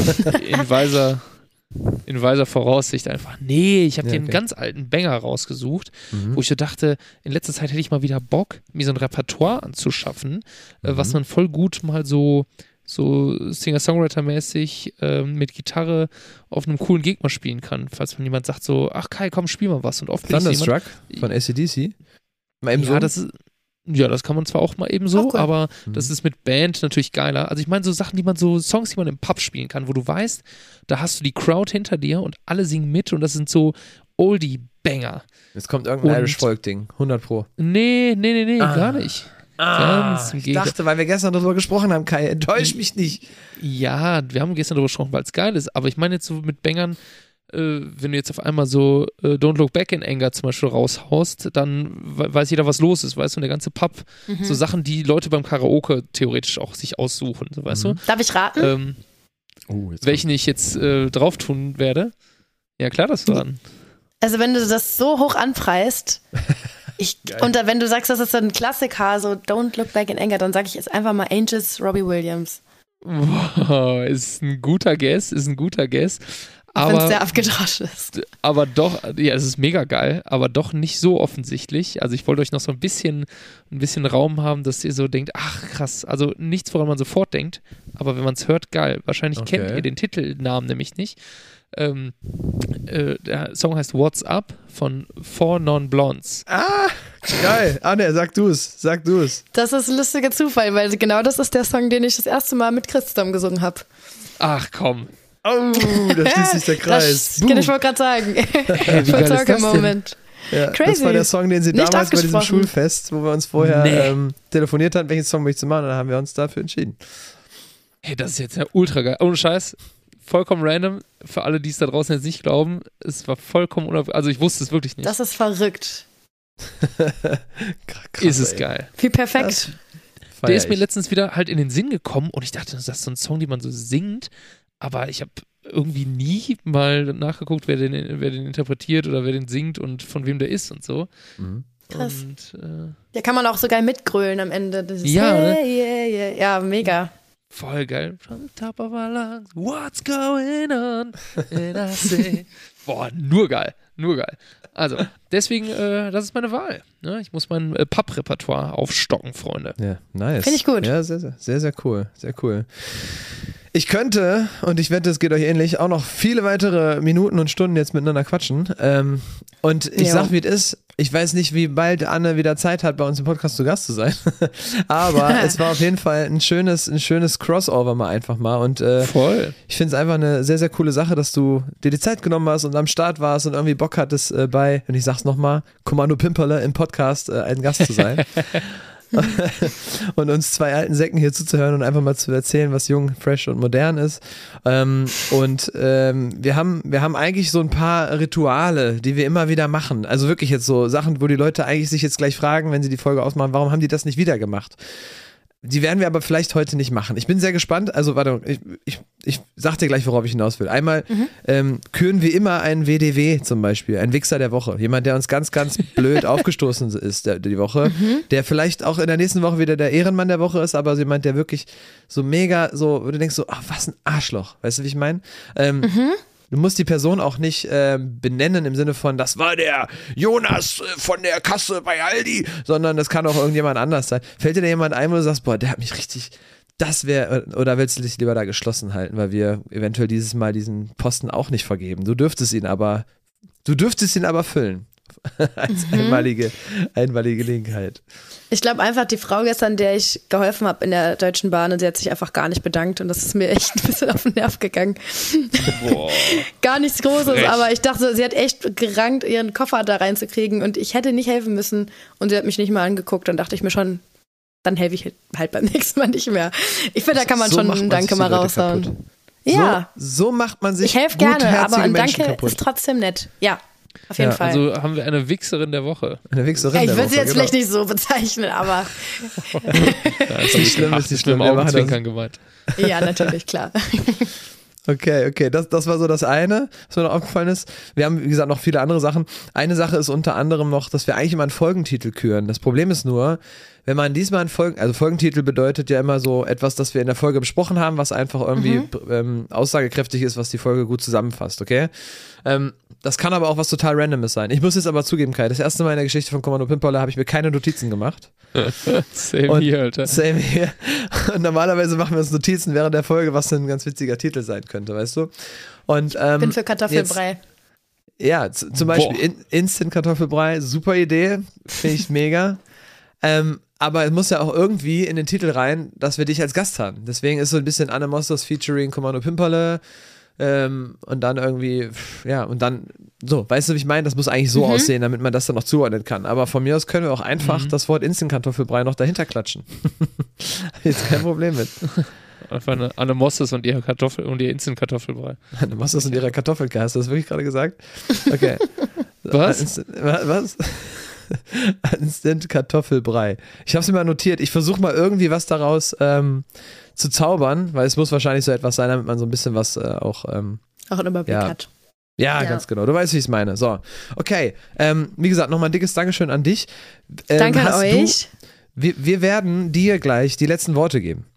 in weiser, in weiser Voraussicht einfach. Nee, ich habe Ja, dir einen okay. ganz alten Banger rausgesucht, Mhm. wo ich so dachte, in letzter Zeit hätte ich mal wieder Bock, mir so ein Repertoire anzuschaffen, äh, was Mhm. man voll gut mal so, so Singer-Songwriter-mäßig äh, mit Gitarre auf einem coolen Gig mal spielen kann. Falls man jemand sagt so, ach Kai, komm, spiel mal was. Und oft bin ich so jemand, Thunderstruck von A C D C? Mal eben ja, so? das ist, ja, das kann man zwar auch mal eben so, Auch cool. aber Mhm. das ist mit Band natürlich geiler. Also ich meine so Sachen, die man so, Songs, die man im Pub spielen kann, wo du weißt, da hast du die Crowd hinter dir und alle singen mit und das sind so Oldie-Banger. Jetzt kommt irgendein Und- Irish-Folk-Ding, hundert Pro. Nee, nee, nee, nee, Ah. gar nicht. Ah, Ganz im ich Gegenteil. dachte, weil wir gestern darüber gesprochen haben, Kai, enttäusch mich nicht. Ja, wir haben gestern darüber gesprochen, weil es geil ist, aber ich meine jetzt so mit Bangern, äh, wenn du jetzt auf einmal so äh, Don't Look Back in Anger zum Beispiel raushaust, dann we- weiß jeder, was los ist, weißt du, und der ganze Pub, Mhm. so Sachen, die Leute beim Karaoke theoretisch auch sich aussuchen, so, weißt Mhm. Darf ich raten? du? Ähm, Oh, jetzt welchen ich jetzt äh, drauf tun werde. Ja, klar, das war dann. Also wenn du das so hoch anpreist, ich, Geil. und da, wenn du sagst, das ist so ein Klassiker, so Don't Look Back in Anger, dann sage ich jetzt einfach mal Angels, Robbie Williams. Wow, ist ein guter Guess, ist ein guter Guess. Auch wenn es aber, sehr abgedroschen ist. aber doch, ja, es ist mega geil, aber doch nicht so offensichtlich. Also ich wollte euch noch so ein bisschen, ein bisschen Raum haben, dass ihr so denkt, ach krass, also nichts, woran man sofort denkt, aber wenn man es hört, geil. Wahrscheinlich Okay. kennt ihr den Titelnamen nämlich nicht. Ähm, äh, der Song heißt What's Up von Four Non-Blondes. Ah, geil. Anne, sag du es, sag du es. Das ist ein lustiger Zufall, weil genau das ist der Song, den ich das erste Mal mit Chris zusammen gesungen habe. Ach komm. Oh, da schließt sich der Kreis. Das kann ich wohl gerade sagen. Hey, wie geil ist das denn? Moment. Ja, Crazy. das war der Song, den sie Nicht damals bei diesem abgesprochen. Schulfest, wo wir uns vorher Nee. ähm, telefoniert hatten, welchen Song möchte ich zu machen, und dann haben wir uns dafür entschieden. Hey, das ist jetzt ja ultra geil. Ohne Scheiß. Vollkommen random. Für alle, die es da draußen jetzt nicht glauben, es war vollkommen unabhängig. Also ich wusste es wirklich nicht. Das ist verrückt. Krass, ist es ey. geil. Wie perfekt. Das Der feier ist mir ich. letztens wieder halt in den Sinn gekommen und ich dachte, das ist so ein Song, den man so singt, aber ich habe irgendwie nie mal nachgeguckt, wer den, wer den interpretiert oder wer den singt und von wem der ist und so. Mhm. Krass. Und äh, Ja, kann man auch so geil mitgrölen am Ende. Dieses Ja, yeah, ne? yeah, yeah. Ja, mega. voll geil. From the top of our lungs, what's going on? And I say, boah, nur geil, nur geil. Also, deswegen, äh, das ist meine Wahl. Ne? Ich muss mein äh, Pub-Repertoire aufstocken, Freunde. Ja, nice. Find ich gut. Ja, sehr, sehr, sehr, sehr cool. Sehr cool. Ich könnte, und ich wette, es geht euch ähnlich, auch noch viele weitere Minuten und Stunden jetzt miteinander quatschen. Ähm, und ich Jo. sag, wie es ist. Ich weiß nicht, wie bald Anne wieder Zeit hat, bei uns im Podcast zu Gast zu sein. Aber es war auf jeden Fall ein schönes, ein schönes Crossover mal einfach mal. Und äh, Voll. ich finde es einfach eine sehr, sehr coole Sache, dass du dir die Zeit genommen hast und am Start warst und irgendwie Bock hattest, äh, bei, und ich sag's nochmal, Kommando Pimperle im Podcast äh, ein Gast zu sein. Und uns zwei alten Säcken hier zuzuhören und einfach mal zu erzählen, was jung, fresh und modern ist. Ähm, und ähm, wir haben, wir haben eigentlich so ein paar Rituale, die wir immer wieder machen. Also wirklich jetzt so Sachen, wo die Leute eigentlich sich jetzt gleich fragen, wenn sie die Folge ausmachen, warum haben die das nicht wieder gemacht? Die werden wir aber vielleicht heute nicht machen. Ich bin sehr gespannt. Also warte, ich, ich, ich sag dir gleich, worauf ich hinaus will. Einmal Mhm. ähm, küren wir immer einen W D W zum Beispiel, ein Wichser der Woche. Jemand, der uns ganz, ganz blöd aufgestoßen ist der, die Woche, Mhm. der vielleicht auch in der nächsten Woche wieder der Ehrenmann der Woche ist, aber so jemand, der wirklich so mega, so, wo du denkst so, ach, was ein Arschloch. Weißt du, wie ich meine? Ähm, Mhm. Du musst die Person auch nicht ähm, benennen im Sinne von, das war der Jonas äh, von der Kasse bei Aldi, sondern das kann auch irgendjemand anders sein. Fällt dir da jemand ein, wo du sagst, boah, der hat mich richtig, das wäre, oder willst du dich lieber da geschlossen halten, weil wir eventuell dieses Mal diesen Posten auch nicht vergeben. Du dürftest ihn aber, du dürftest ihn aber füllen. Als Mhm. einmalige, einmalige Gelegenheit. Ich glaube einfach, die Frau gestern, der ich geholfen habe in der Deutschen Bahn, und sie hat sich einfach gar nicht bedankt und das ist mir echt ein bisschen auf den Nerv gegangen. Boah. Gar nichts Großes, Frech. aber ich dachte, sie hat echt gerankt, ihren Koffer da reinzukriegen und ich hätte nicht helfen müssen und sie hat mich nicht mal angeguckt. Dann dachte ich mir schon, dann helfe ich halt beim nächsten Mal nicht mehr. Ich finde, da kann man So schon macht einen man Danke sich mal die Leute raushauen. kaputt. Ja, So, so macht man sich ich helfe gerne, gutherzige aber ein Menschen Danke kaputt. ist trotzdem nett. Ja, auf jeden Ja, Fall. Also haben wir eine Wichserin der Woche. Eine Wichserin ja, ich der würde sie Woche, jetzt genau. vielleicht nicht so bezeichnen, aber Ja, ist nicht schlimm, ist nicht schlimm. Mit Wir dem machen das. Augenzwinkern gemeint. ja, natürlich, klar. Okay, okay, das, das war so das eine, was mir noch aufgefallen ist. Wir haben, wie gesagt, noch viele andere Sachen. Eine Sache ist unter anderem noch, dass wir eigentlich immer einen Folgentitel küren. Das Problem ist nur, wenn man diesmal einen Folgen, also Folgentitel bedeutet ja immer so etwas, das wir in der Folge besprochen haben, was einfach irgendwie Mhm. ähm, aussagekräftig ist, was die Folge gut zusammenfasst, okay? Ähm, das kann aber auch was total Randomes sein. Ich muss jetzt aber zugeben, Kai, das erste Mal in der Geschichte von Kommando Pimperle habe ich mir keine Notizen gemacht. Same Und- hier, Alter. Same hier. Und normalerweise machen wir uns Notizen während der Folge, was denn ein ganz witziger Titel sein könnte, weißt du? Und ähm, Bin für Kartoffelbrei. ja, z- zum Beispiel Boah. in, Instant Kartoffelbrei, super Idee, finde ich mega. Ähm, aber es muss ja auch irgendwie in den Titel rein, dass wir dich als Gast haben. Deswegen ist so ein bisschen Anne Mostos featuring Kommando Pimperle ähm, und dann irgendwie, pff, ja, und dann so, weißt du, wie ich meine? Das muss eigentlich so Mhm. aussehen, damit man das dann noch zuordnen kann. Aber von mir aus können wir auch einfach Mhm. das Wort Instant Kartoffelbrei noch dahinter klatschen. Ist kein Problem mit. Einfach eine Anne Mosses und ihr Kartoffel und ihr Instant-Kartoffelbrei. Du machst das in ihrer Kartoffelke, hast du das wirklich gerade gesagt? Okay. Was? Instant, wa- was? Instant Kartoffelbrei. Ich habe es mir mal notiert. Ich versuche mal irgendwie was daraus ähm, zu zaubern, weil es muss wahrscheinlich so etwas sein, damit man so ein bisschen was äh, auch. Ähm, Auch einen Überblick Ja. hat. ja, Ja. ganz genau. Du weißt, wie ich es meine. So, okay. Ähm, wie gesagt, nochmal ein dickes Dankeschön an dich. Ähm, Danke an hast euch. Du, wir, wir werden dir gleich die letzten Worte geben.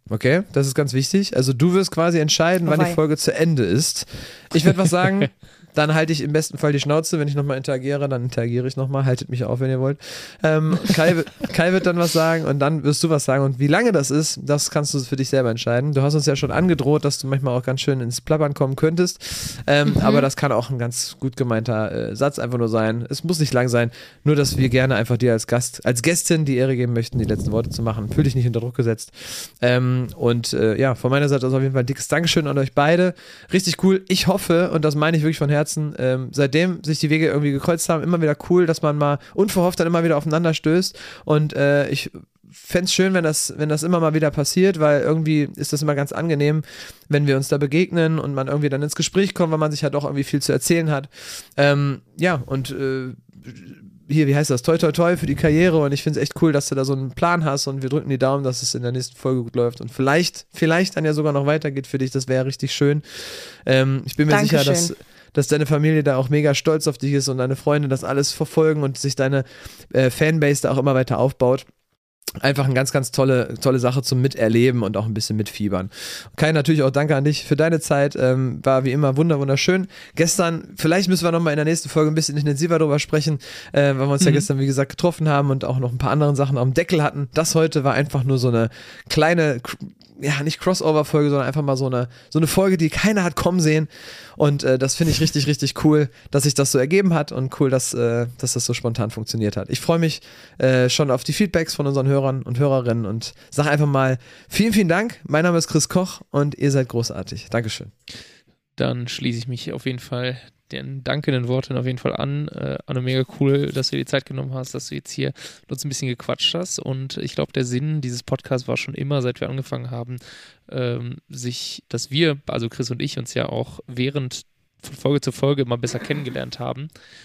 Okay, das ist ganz wichtig. Also du wirst quasi entscheiden, Oh wann die wei. Folge zu Ende ist. Ich werde was sagen, dann halte ich im besten Fall die Schnauze. Wenn ich nochmal interagiere, dann interagiere ich nochmal. Haltet mich auf, wenn ihr wollt. Ähm, Kai, wi- Kai wird dann was sagen und dann wirst du was sagen. Und wie lange das ist, das kannst du für dich selber entscheiden. Du hast uns ja schon angedroht, dass du manchmal auch ganz schön ins Plappern kommen könntest. Ähm, Mhm. Aber das kann auch ein ganz gut gemeinter äh, Satz einfach nur sein. Es muss nicht lang sein, nur dass wir gerne einfach dir als Gast, als Gästin die Ehre geben möchten, die letzten Worte zu machen. Fühl dich nicht unter Druck gesetzt. Ähm, und äh, ja, von meiner Seite aus auf jeden Fall ein dickes Dankeschön an euch beide. Richtig cool. Ich hoffe, und das meine ich wirklich von Herzen, ähm, seitdem sich die Wege irgendwie gekreuzt haben, immer wieder cool, dass man mal unverhofft dann immer wieder aufeinander stößt. Und äh, ich fände es schön, wenn das, wenn das immer mal wieder passiert, weil irgendwie ist das immer ganz angenehm, wenn wir uns da begegnen und man irgendwie dann ins Gespräch kommt, weil man sich halt auch irgendwie viel zu erzählen hat. Ähm, ja, und äh, hier, wie heißt das? Toi, toi, toi für die Karriere und ich finde es echt cool, dass du da so einen Plan hast und wir drücken die Daumen, dass es in der nächsten Folge gut läuft und vielleicht, vielleicht dann ja sogar noch weitergeht für dich, das wäre richtig schön. Ähm, ich bin mir Dankeschön. sicher, dass dass deine Familie da auch mega stolz auf dich ist und deine Freunde das alles verfolgen und sich deine äh, Fanbase da auch immer weiter aufbaut. Einfach eine ganz, ganz tolle, tolle Sache zum Miterleben und auch ein bisschen mitfiebern. Kai, natürlich auch danke an dich für deine Zeit. Ähm, war wie immer wunder, wunderschön. Gestern, vielleicht müssen wir nochmal in der nächsten Folge ein bisschen intensiver darüber sprechen, äh, weil wir uns Mhm. ja gestern, wie gesagt, getroffen haben und auch noch ein paar andere Sachen am Deckel hatten. Das heute war einfach nur so eine kleine, ja, nicht Crossover-Folge, sondern einfach mal so eine, so eine Folge, die keiner hat kommen sehen. Und äh, das finde ich richtig, richtig cool, dass sich das so ergeben hat und cool, dass, äh, dass das so spontan funktioniert hat. Ich freue mich äh, schon auf die Feedbacks von unseren Hörern und Hörerinnen und sage einfach mal vielen, vielen Dank. Mein Name ist Chris Koch und ihr seid großartig. Dankeschön. Dann schließe ich mich auf jeden Fall den dankenden Worten auf jeden Fall an. Äh, Anne, mega cool, dass du dir die Zeit genommen hast, dass du jetzt hier mit uns ein bisschen gequatscht hast. Und ich glaube, der Sinn dieses Podcasts war schon immer, seit wir angefangen haben, ähm, sich, dass wir, also Chris und ich, uns ja auch während von Folge zu Folge immer besser kennengelernt haben.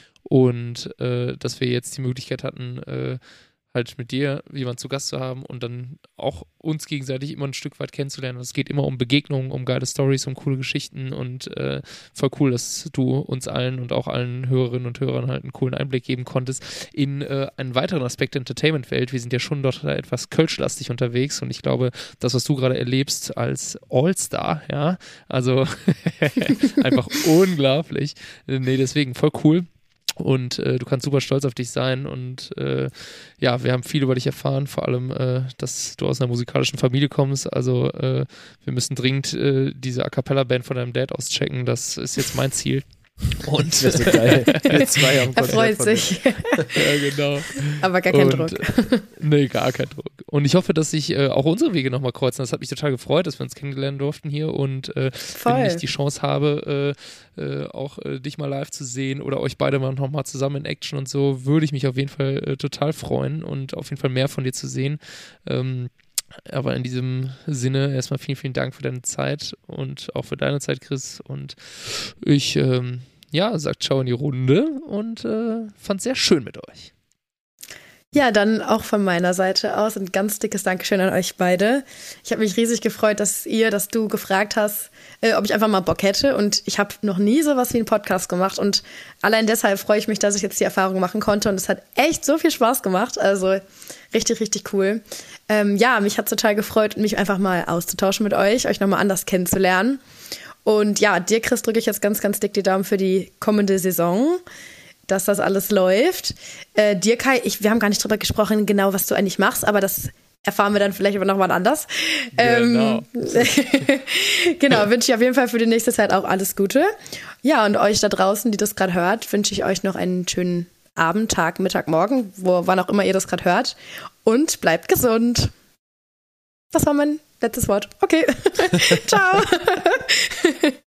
Und äh, dass wir jetzt die Möglichkeit hatten, äh, halt mit dir jemanden zu Gast zu haben und dann auch uns gegenseitig immer ein Stück weit kennenzulernen. Es geht immer um Begegnungen, um geile Storys, um coole Geschichten und äh, voll cool, dass du uns allen und auch allen Hörerinnen und Hörern halt einen coolen Einblick geben konntest in äh, einen weiteren Aspekt der Entertainment-Welt. Wir sind ja schon dort etwas kölschlastig unterwegs und ich glaube, das, was du gerade erlebst als All-Star, ja, also einfach unglaublich. Nee, deswegen voll cool. Und äh, du kannst super stolz auf dich sein und äh, ja, wir haben viel über dich erfahren, vor allem, äh, dass du aus einer musikalischen Familie kommst, also äh, wir müssen dringend äh, diese A-Cappella-Band von deinem Dad auschecken, das ist jetzt mein Ziel. Und Das ist so geil. Wir zwei am Er Konzert freut von dir. sich, ja, genau. aber gar kein und, Druck. äh, Nee, gar kein Druck. Und ich hoffe, dass sich äh, auch unsere Wege nochmal kreuzen. Das hat mich total gefreut, dass wir uns kennenlernen durften hier. Und äh, wenn Voll. ich die Chance habe, äh, äh, auch äh, dich mal live zu sehen oder euch beide mal nochmal zusammen in Action und so, würde ich mich auf jeden Fall äh, total freuen und auf jeden Fall mehr von dir zu sehen. Ähm, aber in diesem Sinne erstmal vielen, vielen Dank für deine Zeit und auch für deine Zeit, Chris. Und ich, ähm, ja, sag ciao in die Runde und äh, fand es sehr schön mit euch. Ja, dann auch von meiner Seite aus ein ganz dickes Dankeschön an euch beide. Ich habe mich riesig gefreut, dass ihr, dass du gefragt hast, äh, ob ich einfach mal Bock hätte. Und ich habe noch nie sowas wie einen Podcast gemacht. Und allein deshalb freue ich mich, dass ich jetzt die Erfahrung machen konnte. Und es hat echt so viel Spaß gemacht. Also richtig, richtig cool. Ähm, ja, mich hat total gefreut, mich einfach mal auszutauschen mit euch, euch nochmal anders kennenzulernen. Und ja, dir, Chris, drücke ich jetzt ganz, ganz dick die Daumen für die kommende Saison, dass das alles läuft. Äh, dir, Kai, ich, wir haben gar nicht drüber gesprochen, genau, was du eigentlich machst, aber das erfahren wir dann vielleicht aber noch mal anders. Genau. Ähm, genau, wünsche ich auf jeden Fall für die nächste Zeit auch alles Gute. Ja, und euch da draußen, die das gerade hört, wünsche ich euch noch einen schönen Abend, Tag, Mittag, Morgen, wo, wann auch immer ihr das gerade hört. Und bleibt gesund. Das war mein letztes Wort. Okay. Ciao.